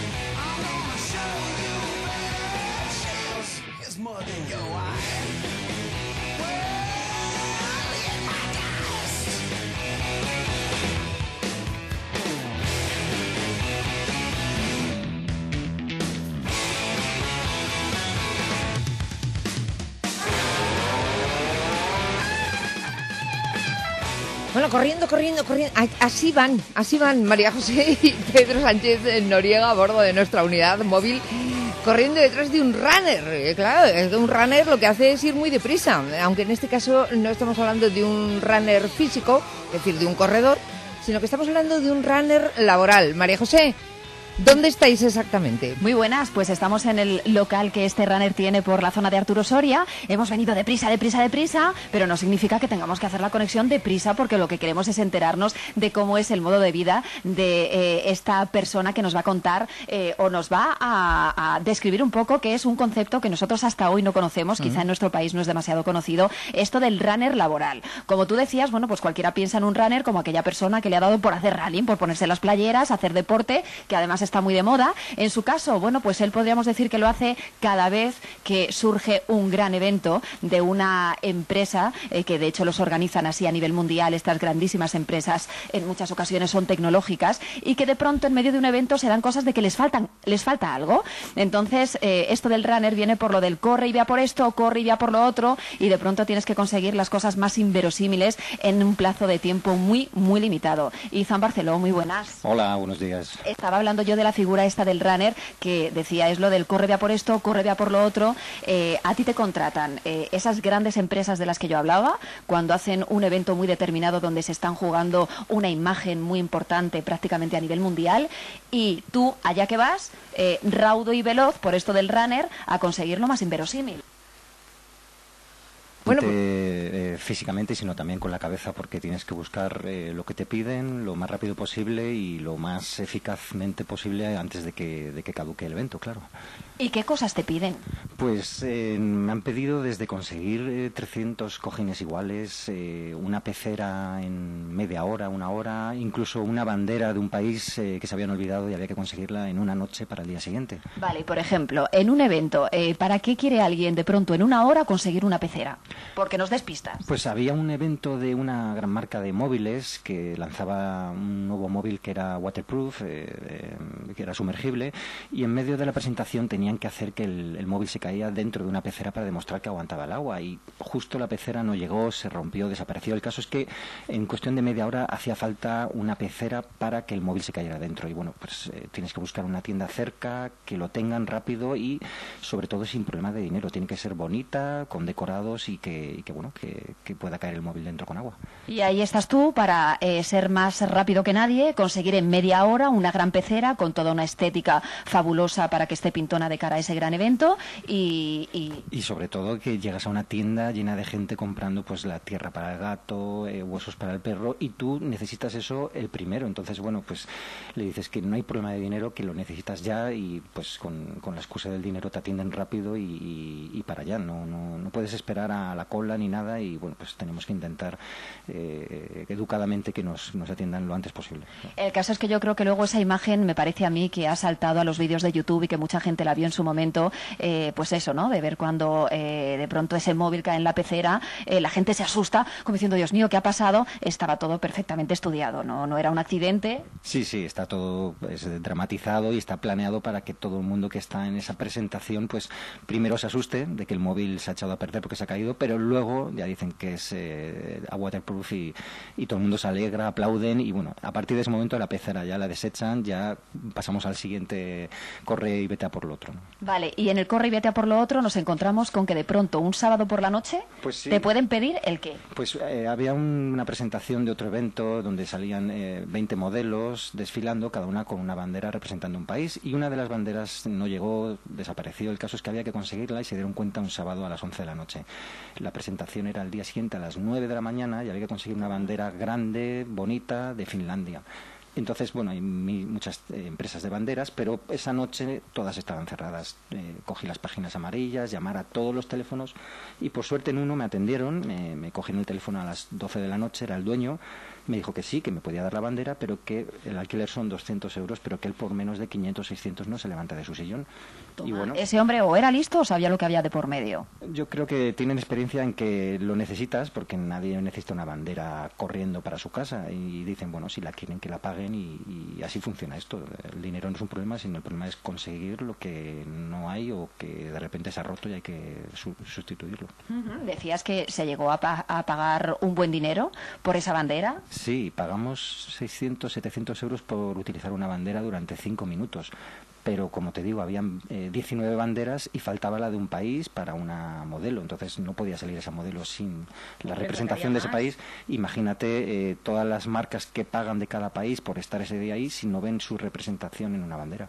It's more than your eye. Bueno, corriendo. Así van María José y Pedro Sánchez Noriega a bordo de nuestra unidad móvil, corriendo detrás de un runner. Claro, es de un runner lo que hace es ir muy deprisa, aunque en este caso no estamos hablando de un runner físico, es decir, de un corredor, sino que estamos hablando de un runner laboral. María José, ¿dónde estáis exactamente? Muy buenas, pues estamos en el local que este runner tiene por la zona de Arturo Soria. Hemos venido deprisa, pero no significa que tengamos que hacer la conexión deprisa, porque lo que queremos es enterarnos de cómo es el modo de vida de esta persona que nos va a contar o nos va a describir un poco qué es un concepto que nosotros hasta hoy no conocemos, quizá en nuestro país no es demasiado conocido, esto del runner laboral. Como tú decías, bueno, pues cualquiera piensa en un runner como aquella persona que le ha dado por hacer running, por ponerse las playeras, hacer deporte, que además está muy de moda. En su caso, bueno, pues él podríamos decir que lo hace cada vez que surge un gran evento de una empresa que de hecho los organizan así a nivel mundial. Estas grandísimas empresas en muchas ocasiones son tecnológicas y que de pronto en medio de un evento se dan cosas de que les falta algo. Entonces esto del runner viene por lo del corre y vea por esto, corre y vea por lo otro, y de pronto tienes que conseguir las cosas más inverosímiles en un plazo de tiempo muy limitado. Izan Barceló, muy buenas. Hola, buenos días. Estaba hablando yo de la figura esta del runner, que decía es lo del corre vea por esto, corre vea por lo otro. A ti te contratan esas grandes empresas de las que yo hablaba cuando hacen un evento muy determinado donde se están jugando una imagen muy importante prácticamente a nivel mundial, y tú allá que vas, raudo y veloz por esto del runner, a conseguir lo más inverosímil. Bueno, físicamente, sino también con la cabeza, porque tienes que buscar lo que te piden lo más rápido posible y lo más eficazmente posible antes de que caduque el evento, claro. ¿Y qué cosas te piden? Pues me han pedido desde conseguir 300 cojines iguales, una pecera en media hora, una hora, incluso una bandera de un país que se habían olvidado y había que conseguirla en una noche para el día siguiente. Vale, y por ejemplo, en un evento, ¿para qué quiere alguien de pronto en una hora conseguir una pecera? Porque nos despistas. Pues había un evento de una gran marca de móviles que lanzaba un nuevo móvil que era waterproof, que era sumergible, y en medio de la presentación tenían que hacer que el móvil se caía dentro de una pecera para demostrar que aguantaba el agua, y justo la pecera no llegó, se rompió, desapareció. El caso es que en cuestión de media hora hacía falta una pecera para que el móvil se cayera dentro, y bueno, pues tienes que buscar una tienda cerca, que lo tengan rápido y sobre todo sin problema de dinero. Tiene que ser bonita, con decorados y que pueda caer el móvil dentro con agua. Y ahí estás tú para ser más rápido que nadie, conseguir en media hora una gran pecera con toda una estética fabulosa para que esté pintona de cara a ese gran evento y sobre todo que llegas a una tienda llena de gente comprando pues la tierra para el gato, huesos para el perro, y tú necesitas eso el primero. Entonces, bueno, pues le dices que no hay problema de dinero, que lo necesitas ya, y pues con la excusa del dinero te atienden rápido y para allá. No puedes esperar a la cola ni nada, y bueno, pues tenemos que intentar educadamente que nos atiendan lo antes posible. El caso es que yo creo que luego esa imagen me parece a mí que ha saltado a los vídeos de YouTube y que mucha gente la vio en su momento, pues eso, ¿no? De ver cuando de pronto ese móvil cae en la pecera, la gente se asusta como diciendo, Dios mío, ¿qué ha pasado? Estaba todo perfectamente estudiado, no era un accidente. Sí, está todo dramatizado y está planeado para que todo el mundo que está en esa presentación pues primero se asuste de que el móvil se ha echado a perder porque se ha caído, pero luego ya dicen que es a waterproof y todo el mundo se alegra, aplauden, y bueno, a partir de ese momento la pecera ya la desechan, ya pasamos al siguiente corre y vete a por lo otro, ¿no? Vale, y en el corre y vete a por lo otro nos encontramos con que de pronto un sábado por la noche pues sí, te pueden pedir ¿el qué? Pues había una presentación de otro evento donde salían 20 modelos desfilando, cada una con una bandera representando un país, y una de las banderas no llegó, desapareció. El caso es que había que conseguirla y se dieron cuenta un sábado a las 11 de la noche. La presentación era el día siguiente a las 9 de la mañana y había que conseguir una bandera grande, bonita, de Finlandia. Entonces, bueno, hay muchas empresas de banderas, pero esa noche todas estaban cerradas. Cogí las páginas amarillas, llamar a todos los teléfonos, y por suerte en uno me atendieron, me cogieron el teléfono a las 12 de la noche, era el dueño, me dijo que sí, que me podía dar la bandera, pero que el alquiler son 200 euros, pero que él por menos de 500, 600 no se levanta de su sillón. Toma, y bueno, ese hombre o era listo o sabía lo que había de por medio. Yo creo que tienen experiencia en que lo necesitas, porque nadie necesita una bandera corriendo para su casa, y dicen, bueno, si la quieren que la pague paguen y así funciona esto. El dinero no es un problema, sino el problema es conseguir lo que no hay o que de repente se ha roto y hay que sustituirlo. Decías que se llegó a pagar un buen dinero por esa bandera. Sí, pagamos 600, 700 euros por utilizar una bandera durante 5 minutos. Pero, como te digo, habían 19 banderas y faltaba la de un país para una modelo. Entonces no podía salir esa modelo sin la representación de ese país. Imagínate todas las marcas que pagan de cada país por estar ese día ahí si no ven su representación en una bandera.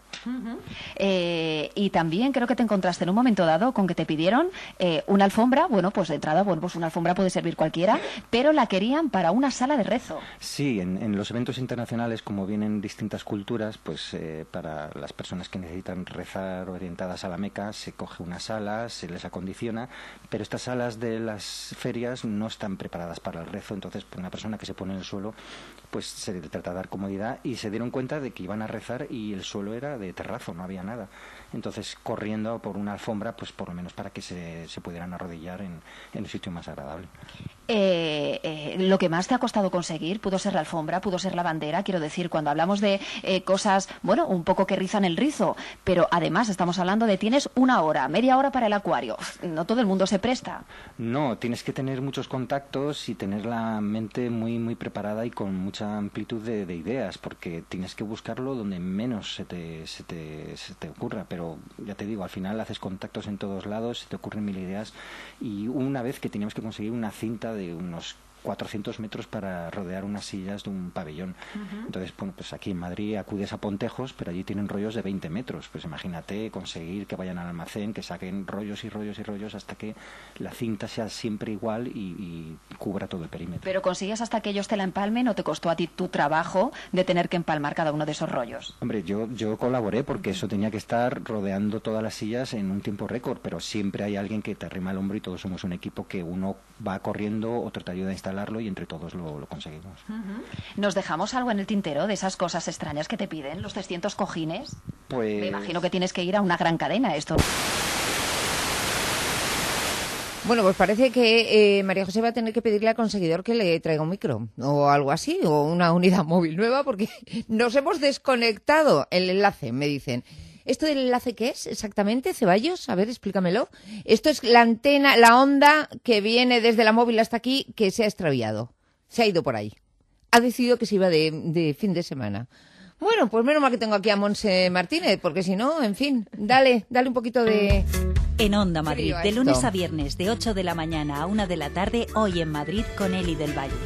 Y también creo que te encontraste en un momento dado con que te pidieron una alfombra. Bueno, pues de entrada, pues una alfombra puede servir cualquiera, pero la querían para una sala de rezo. Sí, en los eventos internacionales, como vienen distintas culturas, pues para las personas que necesitan rezar orientadas a la Meca, se coge una sala, se les acondiciona, pero estas salas de las ferias no están preparadas para el rezo, entonces por una persona que se pone en el suelo, pues se le trata de dar comodidad y se dieron cuenta de que iban a rezar y el suelo era de terrazo, no había nada. Entonces, corriendo por una alfombra, pues por lo menos para que se pudieran arrodillar en un sitio más agradable. Lo que más te ha costado conseguir pudo ser la alfombra, pudo ser la bandera. Quiero decir, cuando hablamos de cosas, bueno, un poco que rizan el rizo, pero además estamos hablando de tienes una hora, media hora para el acuario. No todo el mundo se presta. No, tienes que tener muchos contactos y tener la mente muy, muy preparada y con mucha amplitud de ideas, porque tienes que buscarlo donde menos se te ocurra. Pero ya te digo, al final haces contactos en todos lados, se te ocurren mil ideas. Y una vez que teníamos que conseguir una cinta de unos 400 metros para rodear unas sillas de un pabellón. Entonces, bueno, pues aquí en Madrid acudes a Pontejos, pero allí tienen rollos de 20 metros. Pues imagínate conseguir que vayan al almacén, que saquen rollos y rollos y rollos hasta que la cinta sea siempre igual y cubra todo el perímetro. ¿Pero consigues hasta que ellos te la empalmen o te costó a ti tu trabajo de tener que empalmar cada uno de esos rollos? Hombre, yo colaboré porque eso tenía que estar rodeando todas las sillas en un tiempo récord, pero siempre hay alguien que te arrima el hombro y todos somos un equipo que uno va corriendo, otro te ayuda a instalarlo y entre todos lo conseguimos. ¿Nos dejamos algo en el tintero de esas cosas extrañas que te piden? ¿Los 300 cojines? Pues... Me imagino que tienes que ir a una gran cadena esto. Bueno, pues parece que María José va a tener que pedirle al conseguidor que le traiga un micro o algo así, o una unidad móvil nueva, porque nos hemos desconectado el enlace, me dicen. ¿Esto del enlace qué es exactamente, Ceballos? A ver, explícamelo. Esto es la antena, la onda que viene desde la móvil hasta aquí, que se ha extraviado. Se ha ido por ahí. Ha decidido que se iba de fin de semana. Bueno, pues menos mal que tengo aquí a Monse Martínez, porque si no, en fin, dale un poquito de... En Onda Madrid, de lunes a viernes, de 8 de la mañana a 1 de la tarde, hoy en Madrid con Eli del Valle.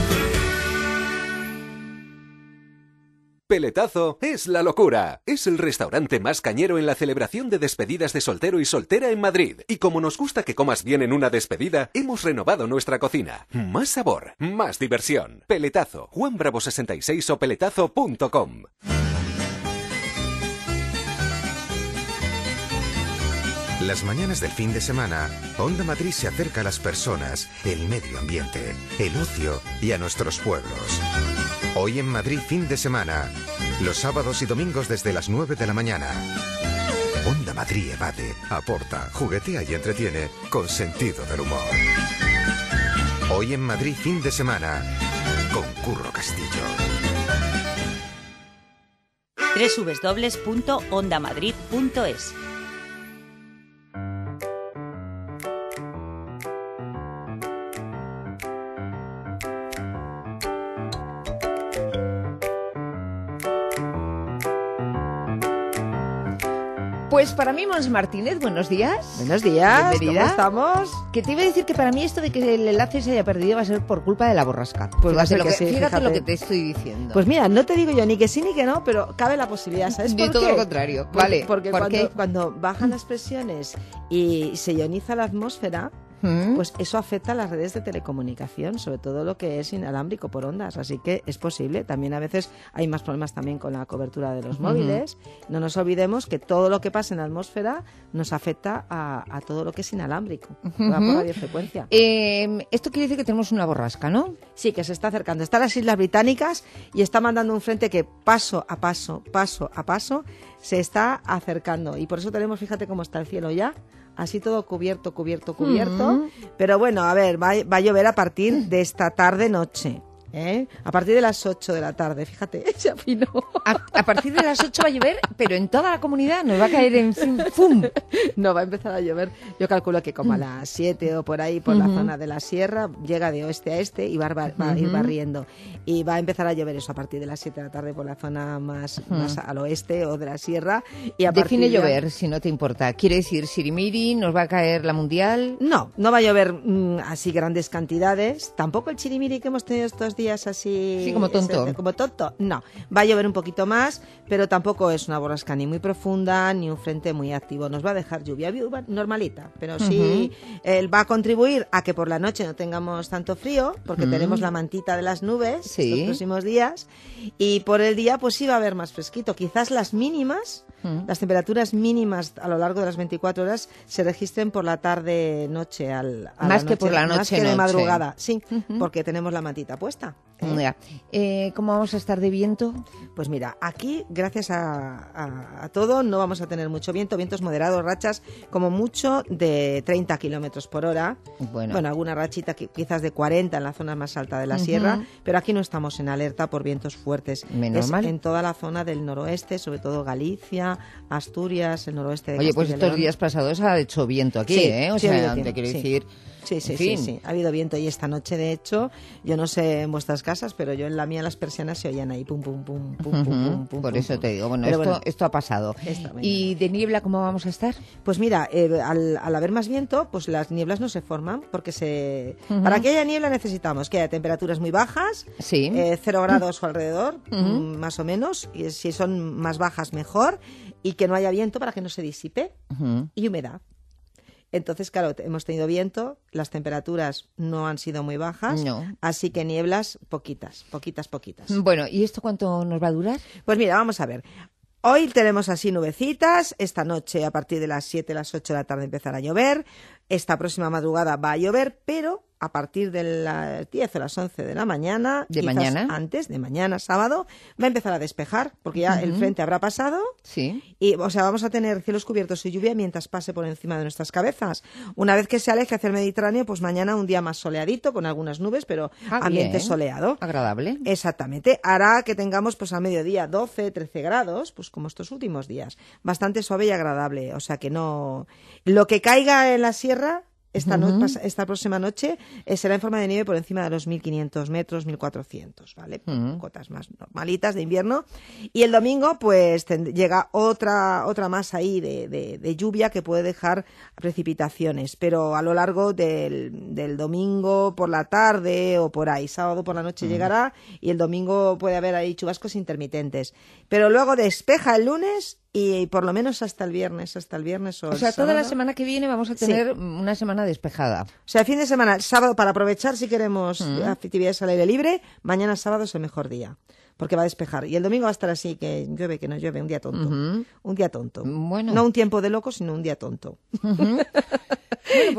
Peletazo es la locura. Es el restaurante más cañero en la celebración de despedidas de soltero y soltera en Madrid. Y como nos gusta que comas bien en una despedida, hemos renovado nuestra cocina. Más sabor, más diversión. Peletazo, Juan Bravo 66 o peletazo.com. Las mañanas del fin de semana, Onda Madrid se acerca a las personas, el medio ambiente, el ocio y a nuestros pueblos. Hoy en Madrid fin de semana, los sábados y domingos desde las 9 de la mañana. Onda Madrid evade, aporta, juguetea y entretiene con sentido del humor. Hoy en Madrid fin de semana, con Curro Castillo. www.ondamadrid.es. Pues para mí, Mons Martínez, buenos días. Buenos días, bienvenida. ¿Cómo estamos? Que te iba a decir que para mí esto de que el enlace se haya perdido va a ser por culpa de la borrasca. Pues va a ser fíjate lo que te estoy diciendo. Pues mira, no te digo yo ni que sí ni que no, pero cabe la posibilidad, ¿sabes por qué? Ni todo lo contrario, vale. Porque ¿por qué? cuando bajan las presiones y se ioniza la atmósfera, pues eso afecta a las redes de telecomunicación, sobre todo lo que es inalámbrico por ondas, así que es posible. También a veces hay más problemas también con la cobertura de los móviles. No nos olvidemos que todo lo que pasa en la atmósfera nos afecta a todo lo que es inalámbrico, va por radiofrecuencia. Esto quiere decir que tenemos una borrasca, ¿no? Sí, que se está acercando. Está a las Islas Británicas y está mandando un frente que paso a paso se está acercando. Y por eso tenemos, fíjate cómo está el cielo ya, así todo cubierto. Pero bueno, a ver, va a llover a partir de esta tarde-noche. A partir de las 8 de la tarde, fíjate, se afinó. A partir de las 8 va a llover, pero en toda la comunidad nos va a caer en ¡fum! No, va a empezar a llover. Yo calculo que como a las 7 o por ahí, por la zona de la sierra, llega de oeste a este y va a ir barriendo. Y va a empezar a llover eso a partir de las 7 de la tarde por la zona más al oeste o de la sierra. Y a Define llover, si no te importa. ¿Quiere decir sirimiri? ¿Nos va a caer la mundial? No va a llover así grandes cantidades. Tampoco el chirimiri que hemos tenido estos días así... Sí, como tonto. Como tonto. No, va a llover un poquito más, pero tampoco es una borrasca ni muy profunda ni un frente muy activo. Nos va a dejar lluvia normalita, pero sí va a contribuir a que por la noche no tengamos tanto frío, porque tenemos la mantita de las nubes estos próximos días, y por el día pues sí va a haber más fresquito. Quizás las mínimas... Las temperaturas mínimas a lo largo de las 24 horas se registren por la tarde-noche. Más que por la noche. Más que de madrugada, sí, porque tenemos la mantita puesta. ¿Cómo vamos a estar de viento? Pues mira, aquí, gracias a todo, no vamos a tener mucho viento, vientos moderados, rachas como mucho de 30 kilómetros por hora. Bueno, alguna rachita quizás de 40 en la zona más alta de la sierra, pero aquí no estamos en alerta por vientos fuertes. Menos mal. En toda la zona del noroeste, sobre todo Galicia, Asturias, el noroeste de Oye, Castilla pues y estos León. días pasados ha hecho viento aquí, Sí, O sí, sea, ha habido te quiero viento, decir... Sí, ha habido viento y esta noche, de hecho, yo no sé en vuestras casas, pero yo en la mía las persianas se oían ahí, pum, pum, pum, pum, pum, pum. Por eso te digo, esto ha pasado. ¿Y de niebla cómo vamos a estar? Pues mira, al haber más viento, pues las nieblas no se forman, porque para que haya niebla necesitamos que haya temperaturas muy bajas, 0 grados o alrededor, más o menos, y si son más bajas mejor, y que no haya viento para que no se disipe, y humedad. Entonces, claro, hemos tenido viento, las temperaturas no han sido muy bajas, así que nieblas poquitas. Bueno, ¿y esto cuánto nos va a durar? Pues mira, vamos a ver. Hoy tenemos así nubecitas, esta noche a partir de las 7, las 8 de la tarde empezará a llover, esta próxima madrugada va a llover, pero a partir de las 10 o las 11 de la mañana, antes de mañana, sábado, va a empezar a despejar, porque ya el frente habrá pasado, y o sea, vamos a tener cielos cubiertos y lluvia mientras pase por encima de nuestras cabezas. Una vez que se aleje hacia el Mediterráneo, pues mañana un día más soleadito, con algunas nubes, pero ambiente soleado. Agradable. Exactamente. Hará que tengamos pues a mediodía 12, 13 grados, pues como estos últimos días. Bastante suave y agradable, o sea que no... Lo que caiga en la sierra... Esta próxima noche será en forma de nieve por encima de los 1.500 metros, 1.400, ¿vale? Cotas más normalitas de invierno. Y el domingo, pues, llega otra masa ahí de lluvia que puede dejar precipitaciones. Pero a lo largo del domingo por la tarde o por ahí, sábado por la noche llegará, y el domingo puede haber ahí chubascos intermitentes. Pero luego despeja el lunes y por lo menos hasta el viernes o sea, toda la semana que viene vamos a tener una semana despejada. O sea, fin de semana, el sábado, para aprovechar si queremos actividades al aire libre, mañana sábado es el mejor día, porque va a despejar. Y el domingo va a estar así, que llueve, que no llueve, un día tonto. Un día tonto. Bueno. No un tiempo de loco, sino un día tonto. Bueno,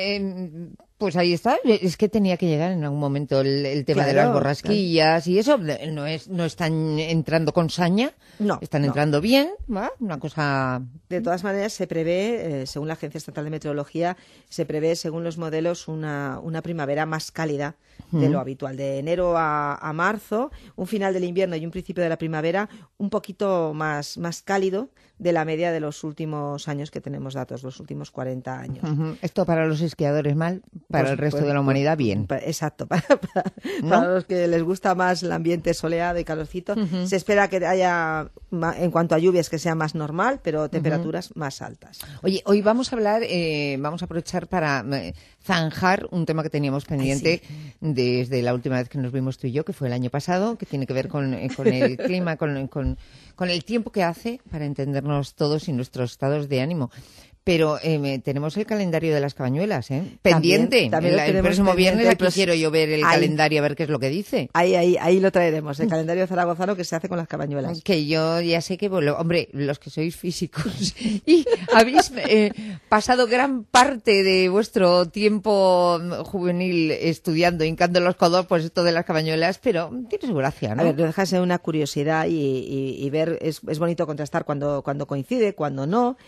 pues ahí está. Es que tenía que llegar en algún momento el tema de las borrasquillas y eso. No están entrando con saña, están entrando bien, ¿va? Una cosa... De todas maneras, se prevé, según la Agencia Estatal de Meteorología, se prevé, según los modelos, una primavera más cálida de lo habitual. De enero a marzo, un final del invierno y un principio de la primavera un poquito más cálido de la media de los últimos años que tenemos datos, los últimos 40 años. Esto para los esquiadores mal, para el resto de la humanidad bien. Exacto, para los que les gusta más el ambiente soleado y calorcito, se espera que haya, en cuanto a lluvias, que sea más normal, pero temperaturas más altas. Oye, hoy vamos a hablar, vamos a aprovechar para zanjar un tema que teníamos pendiente desde la última vez que nos vimos tú y yo, que fue el año pasado, que tiene que ver con el clima, con el tiempo que hace, para entendernos todos y nuestros estados de ánimo. Pero tenemos el calendario de las cabañuelas, pendiente. También el próximo viernes aquí quiero yo ver el calendario, a ver qué es lo que dice. Ahí lo traeremos, el calendario zaragozano que se hace con las cabañuelas. Que yo ya sé que, hombre, los que sois físicos y habéis pasado gran parte de vuestro tiempo juvenil estudiando, hincando los codos, pues esto de las cabañuelas, pero tiene su gracia, ¿no? A ver, no deja de ser una curiosidad y ver, es bonito contrastar cuando coincide, cuando no.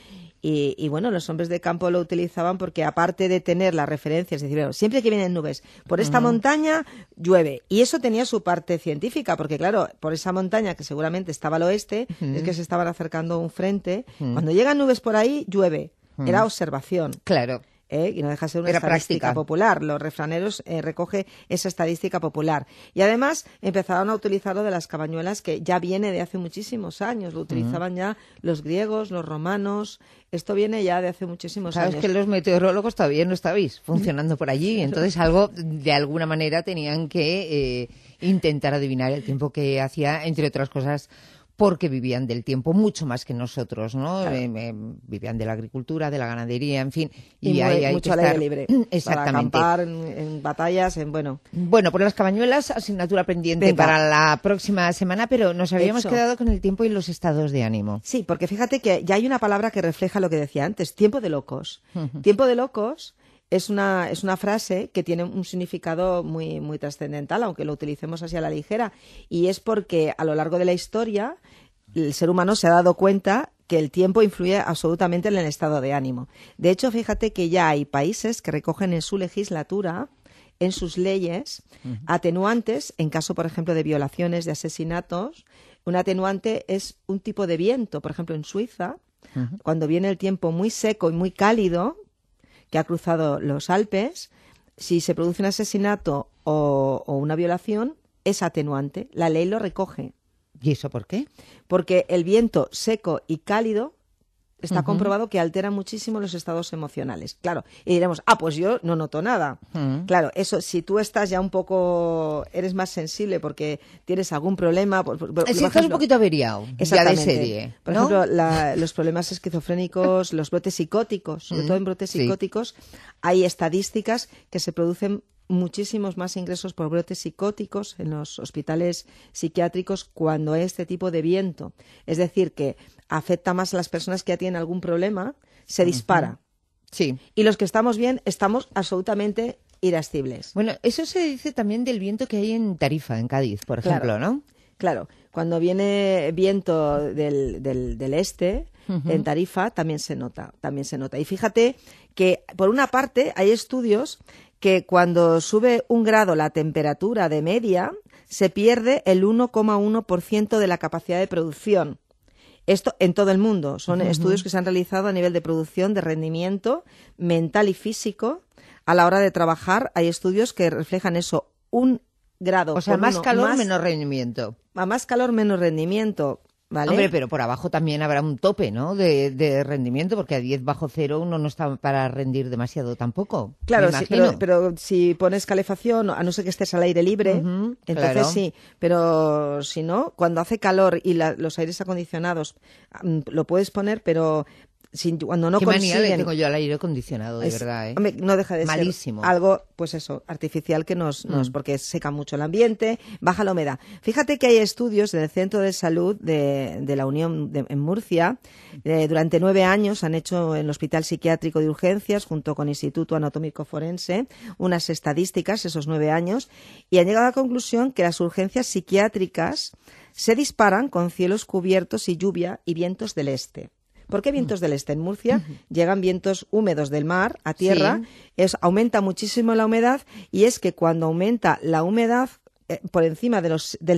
Y bueno, los hombres de campo lo utilizaban porque aparte de tener las referencias, es decir, bueno, siempre que vienen nubes por esta montaña llueve. Y eso tenía su parte científica, porque claro, por esa montaña que seguramente estaba al oeste, es que se estaban acercando un frente. Cuando llegan nubes por ahí, llueve. Era observación. Claro. Y no deja de ser una Era estadística práctica. popular. Los refraneros recoge esa estadística popular. Y además empezaron a utilizar lo de las cabañuelas, que ya viene de hace muchísimos años. Lo utilizaban ya los griegos, los romanos. Esto viene ya de hace muchísimos Sabes años. que los meteorólogos todavía no estabais funcionando por allí, entonces algo, de alguna manera, tenían que intentar adivinar el tiempo que hacía, entre otras cosas, porque vivían del tiempo mucho más que nosotros, ¿no? Claro. Vivían de la agricultura, de la ganadería, en fin. Y ahí hay mucho que al aire estar... libre. Exactamente. Para acampar en batallas, bueno. Bueno, por las cabañuelas, asignatura pendiente Venga. para la próxima semana, pero nos habíamos Eso. quedado con el tiempo y los estados de ánimo. Sí, porque fíjate que ya hay una palabra que refleja lo que decía antes, tiempo de locos. Tiempo de locos es una frase que tiene un significado muy, muy trascendental, aunque lo utilicemos así a la ligera, y es porque a lo largo de la historia el ser humano se ha dado cuenta que el tiempo influye absolutamente en el estado de ánimo. De hecho, fíjate que ya hay países que recogen en su legislatura, en sus leyes, atenuantes, en caso, por ejemplo, de violaciones, de asesinatos. Un atenuante es un tipo de viento. Por ejemplo, en Suiza, cuando viene el tiempo muy seco y muy cálido, que ha cruzado los Alpes, si se produce un asesinato o una violación, es atenuante. La ley lo recoge. ¿Y eso por qué? Porque el viento seco y cálido está comprobado que altera muchísimo los estados emocionales. Claro, y diremos, pues yo no noto nada. Claro, eso, si tú estás ya un poco, eres más sensible porque tienes algún problema. Si estás un poquito averiado, ya de serie. Por ¿no? ejemplo, los problemas esquizofrénicos, los brotes psicóticos, sobre todo en brotes psicóticos, hay estadísticas que se producen muchísimos más ingresos por brotes psicóticos en los hospitales psiquiátricos cuando hay este tipo de viento. Es decir, que afecta más a las personas que ya tienen algún problema, se dispara. Sí. Y los que estamos bien, estamos absolutamente irascibles. Bueno, eso se dice también del viento que hay en Tarifa, en Cádiz, por ejemplo, ¿no? Claro, cuando viene viento del este, en Tarifa, también se nota. Y fíjate que, por una parte, hay estudios que cuando sube 1 grado la temperatura de media, se pierde el 1,1% de la capacidad de producción. Esto en todo el mundo. Son estudios que se han realizado a nivel de producción, de rendimiento mental y físico. A la hora de trabajar hay estudios que reflejan eso, 1 grado. O sea, con más uno, calor, menos rendimiento. A más calor, menos rendimiento. ¿Vale? Hombre, pero por abajo también habrá un tope, ¿no?, de rendimiento, porque a 10 bajo cero uno no está para rendir demasiado tampoco. Claro, me sí, imagino. pero si pones calefacción, a no ser que estés al aire libre, entonces claro. sí. Pero si no, cuando hace calor y los aires acondicionados, lo puedes poner, pero cuando no Qué consiguen... manía le tengo yo al aire acondicionado, de verdad, ¿eh? Hombre, no deja de malísimo. Ser algo, pues eso, artificial que porque seca mucho el ambiente, baja la humedad. Fíjate que hay estudios en el Centro de Salud de la Unión en Murcia. Durante 9 años han hecho en el Hospital Psiquiátrico de Urgencias, junto con Instituto Anatómico Forense, unas estadísticas, esos 9 años, y han llegado a la conclusión que las urgencias psiquiátricas se disparan con cielos cubiertos y lluvia y vientos del este. ¿Por qué vientos del este? En Murcia llegan vientos húmedos del mar a tierra, aumenta muchísimo la humedad, y es que cuando aumenta la humedad por encima del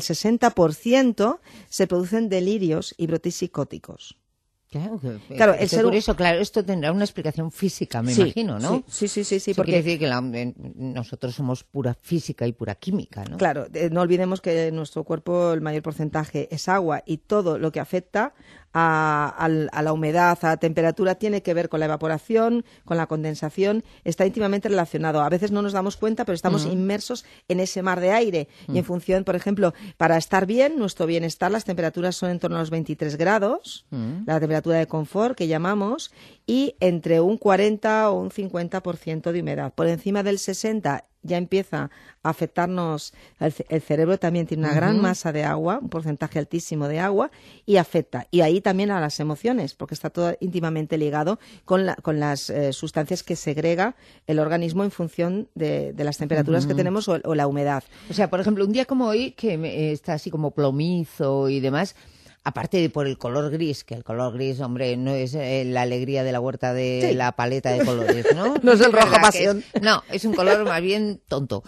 60%, se producen delirios y brotes psicóticos. Claro, el ser curioso, claro, esto tendrá una explicación física, me imagino, ¿no? Sí, porque quiere decir que nosotros somos pura física y pura química, ¿no? Claro, no olvidemos que en nuestro cuerpo el mayor porcentaje es agua, y todo lo que afecta a la humedad, a la temperatura, tiene que ver con la evaporación, con la condensación, está íntimamente relacionado. A veces no nos damos cuenta, pero estamos inmersos en ese mar de aire. Y en función, por ejemplo, para estar bien, nuestro bienestar, las temperaturas son en torno a los 23 grados, la temperatura de confort que llamamos, y entre un 40 o un 50% de humedad. Por encima del 60 ya empieza a afectarnos, el cerebro también tiene una gran masa de agua, un porcentaje altísimo de agua, y afecta. Y ahí también a las emociones, porque está todo íntimamente ligado con las sustancias que segrega el organismo en función de las temperaturas que tenemos o la humedad. O sea, por ejemplo, un día como hoy, que está así como plomizo y demás, aparte por el color gris, que el color gris, hombre, no es la alegría de la huerta de la paleta de colores, ¿no? No es el rojo pasión. No, es un color más bien tonto.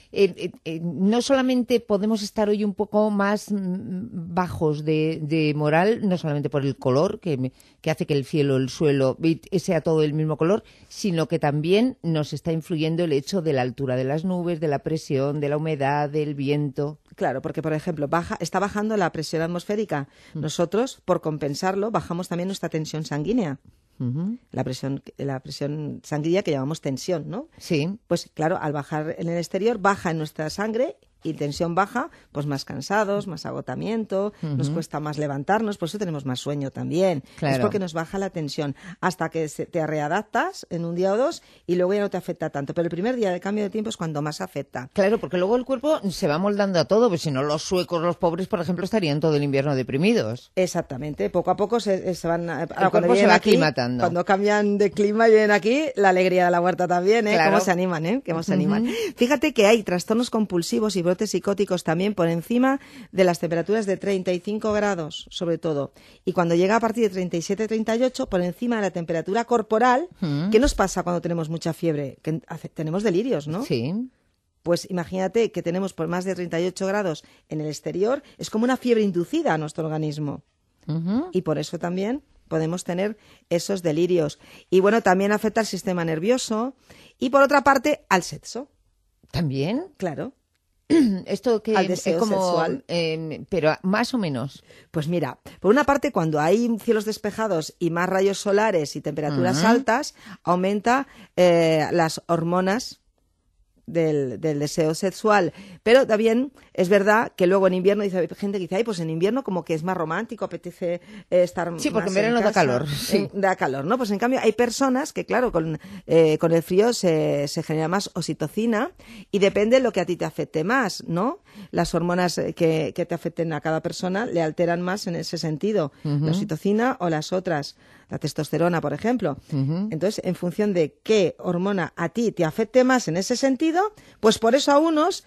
No solamente podemos estar hoy un poco más bajos de moral, no solamente por el color, que hace que el cielo, el suelo sea todo el mismo color, sino que también nos está influyendo el hecho de la altura de las nubes, de la presión, de la humedad, del viento. Claro, porque, por ejemplo, está bajando la presión atmosférica. Nosotros, por compensarlo, bajamos también nuestra tensión sanguínea. La presión sanguínea que llamamos tensión, ¿no? Sí. Pues claro, al bajar en el exterior, baja en nuestra sangre y tensión baja, pues más cansados, más agotamiento, nos cuesta más levantarnos, por eso tenemos más sueño también. Claro. Es porque nos baja la tensión hasta que te readaptas en un día o dos y luego ya no te afecta tanto. Pero el primer día de cambio de tiempo es cuando más afecta. Claro, porque luego el cuerpo se va moldando a todo, pues si no los suecos, los pobres, por ejemplo, estarían todo el invierno deprimidos. Exactamente, poco a poco se van... El cuerpo se va aclimatando. Cuando cambian de clima y vienen aquí, la alegría de la huerta también, ¿eh? Claro. Cómo se animan, ¿eh? Cómo se animan. Fíjate que hay trastornos compulsivos y brotes psicóticos también por encima de las temperaturas de 35 grados, sobre todo. Y cuando llega a partir de 37, 38, por encima de la temperatura corporal, ¿qué nos pasa cuando tenemos mucha fiebre? Que tenemos delirios, ¿no? Sí. Pues imagínate que tenemos por más de 38 grados en el exterior, es como una fiebre inducida a nuestro organismo. Y por eso también podemos tener esos delirios. Y bueno, también afecta al sistema nervioso y por otra parte al sexo. ¿También? Claro. Esto que al deseo es como, sexual. Pero más o menos. Pues mira, por una parte, cuando hay cielos despejados y más rayos solares y temperaturas altas, aumenta las hormonas del deseo sexual. Pero también es verdad que luego en invierno, dice gente que dice, ay, pues en invierno como que es más romántico, apetece estar Sí, porque más en verano casa. da calor. Sí. Da calor, ¿no? Pues en cambio hay personas que, claro, con el frío se genera más oxitocina y depende de lo que a ti te afecte más, ¿no? Las hormonas que te afecten a cada persona le alteran más en ese sentido, la oxitocina o las otras, la testosterona, por ejemplo. Entonces, en función de qué hormona a ti te afecte más en ese sentido, pues por eso a unos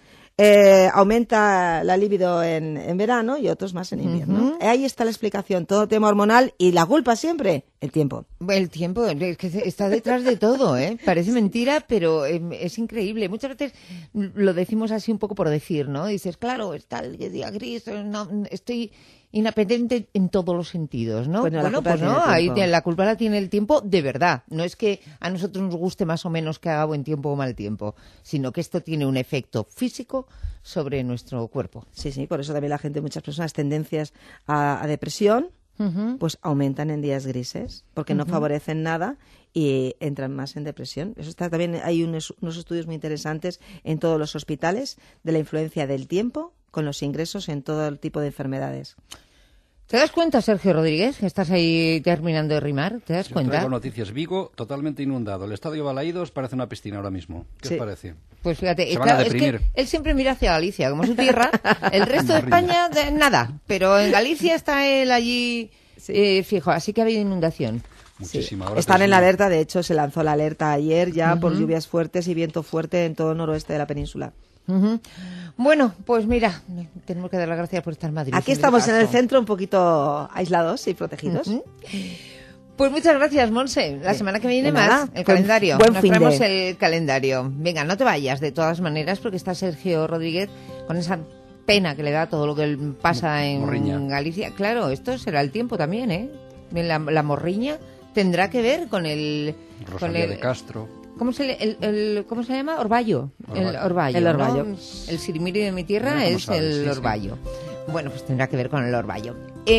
aumenta la libido en verano y otros más en invierno. Ahí está la explicación, todo tema hormonal y la culpa siempre, el tiempo. El tiempo, es que está detrás de todo, ¿eh? Parece mentira, pero es increíble. Muchas veces lo decimos así un poco por decir, ¿no? Dices, claro, está el día gris, no, estoy inapetente en todos los sentidos, ¿no? Bueno, ahí la culpa la tiene el tiempo de verdad. No es que a nosotros nos guste más o menos que haga buen tiempo o mal tiempo, sino que esto tiene un efecto físico sobre nuestro cuerpo. Sí, sí, por eso también la gente, muchas personas, tendencias a depresión, pues aumentan en días grises, porque no favorecen nada y entran más en depresión. Eso está también, hay unos estudios muy interesantes en todos los hospitales de la influencia del tiempo con los ingresos en todo el tipo de enfermedades. ¿Te das cuenta, Sergio Rodríguez, que estás ahí terminando de rimar? ¿Te das cuenta? Traigo noticias. Vigo, totalmente inundado. El estadio Balaídos parece una piscina ahora mismo. ¿Qué os parece? Pues fíjate, Se van a es que deprimir. él siempre mira hacia Galicia, como su tierra. El resto de España, nada. Pero en Galicia está él allí fijo. Así que ha habido inundación. Muchísima. Sí. Están en la alerta, de hecho se lanzó la alerta ayer ya por lluvias fuertes y viento fuerte en todo el noroeste de la península. Bueno, pues mira, tenemos que dar las gracias por estar en Madrid. Aquí estamos en el centro un poquito aislados y protegidos. Pues muchas gracias, Monse. La semana que viene nada, más, el calendario. buen Nos fin traemos de... el calendario. Venga, no te vayas de todas maneras porque está Sergio Rodríguez con esa pena que le da todo lo que pasa en Morriña. Galicia. Claro, esto será el tiempo también, ¿eh? La morriña tendrá que ver con el... Rosalía de Castro. ¿Cómo se llama? Orvallo. El orvallo. El orvallo. ¿no? El sirimiri de mi tierra Mira cómo es sabes, el sí, orvallo. Bueno, pues tendrá que ver con el orvallo.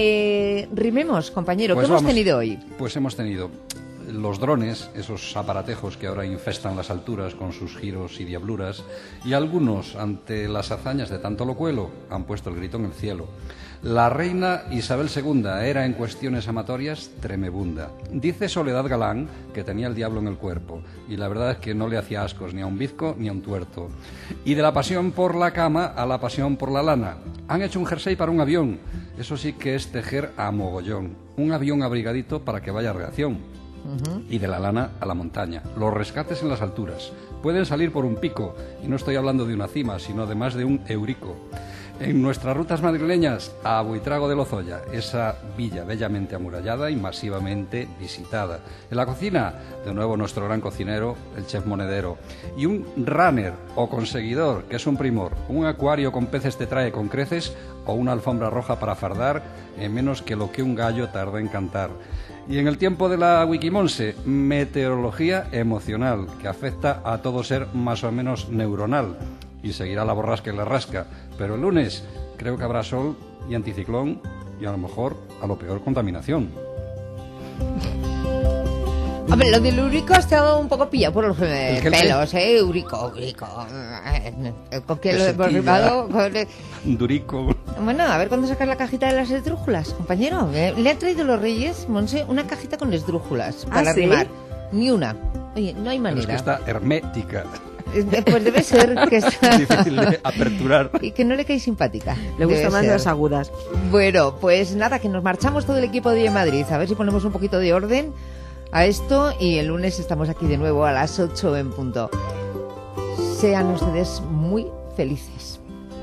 Rimemos, compañero. Pues ¿Qué hemos vamos. tenido hoy? Pues hemos tenido los drones, esos aparatejos que ahora infestan las alturas con sus giros y diabluras, y algunos, ante las hazañas de tanto locuelo, han puesto el grito en el cielo. La reina Isabel II era en cuestiones amatorias tremebunda. Dice Soledad Galán que tenía el diablo en el cuerpo, y la verdad es que no le hacía ascos ni a un bizco ni a un tuerto. Y de la pasión por la cama a la pasión por la lana. Han hecho un jersey para un avión. Eso sí que es tejer a mogollón. Un avión abrigadito para que vaya a reacción. Y de la lana a la montaña. Los rescates en las alturas. Pueden salir por un pico, y no estoy hablando de una cima, sino de más de un eurico. En nuestras rutas madrileñas, a Buitrago de Lozoya, esa villa bellamente amurallada y masivamente visitada. En la cocina, de nuevo nuestro gran cocinero, el chef Monedero. Y un runner o conseguidor, que es un primor. Un acuario con peces te trae con creces o una alfombra roja para fardar en menos que lo que un gallo tarda en cantar. Y en el tiempo de la Wikimonse, meteorología emocional, que afecta a todo ser más o menos neuronal. Y seguirá la borrasca y la rasca. Pero el lunes creo que habrá sol y anticiclón y a lo mejor, a lo peor, contaminación. Hombre, lo del Eurico ha estado un poco pillado por los pelos, Eurico. ¿Con qué lo hemos rimado? Durico. Bueno, a ver cuándo sacas la cajita de las esdrújulas, compañero. Le han traído los Reyes, Monse, una cajita con esdrújulas para rimar. Ni una. Oye, no hay manera. Pero es que está hermética. Pues debe ser que está difícil de aperturar y que no le cae simpática. Le gusta más las agudas. Bueno, pues nada, que nos marchamos todo el equipo de Hoy en Madrid. A ver si ponemos un poquito de orden a esto y el lunes estamos aquí de nuevo a las 8 en punto. Sean ustedes muy felices.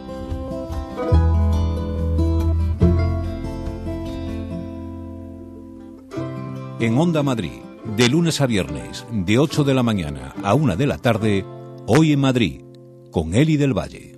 En Onda Madrid, de lunes a viernes, de 8 de la mañana a 1 de la tarde, Hoy en Madrid, con Eli del Valle.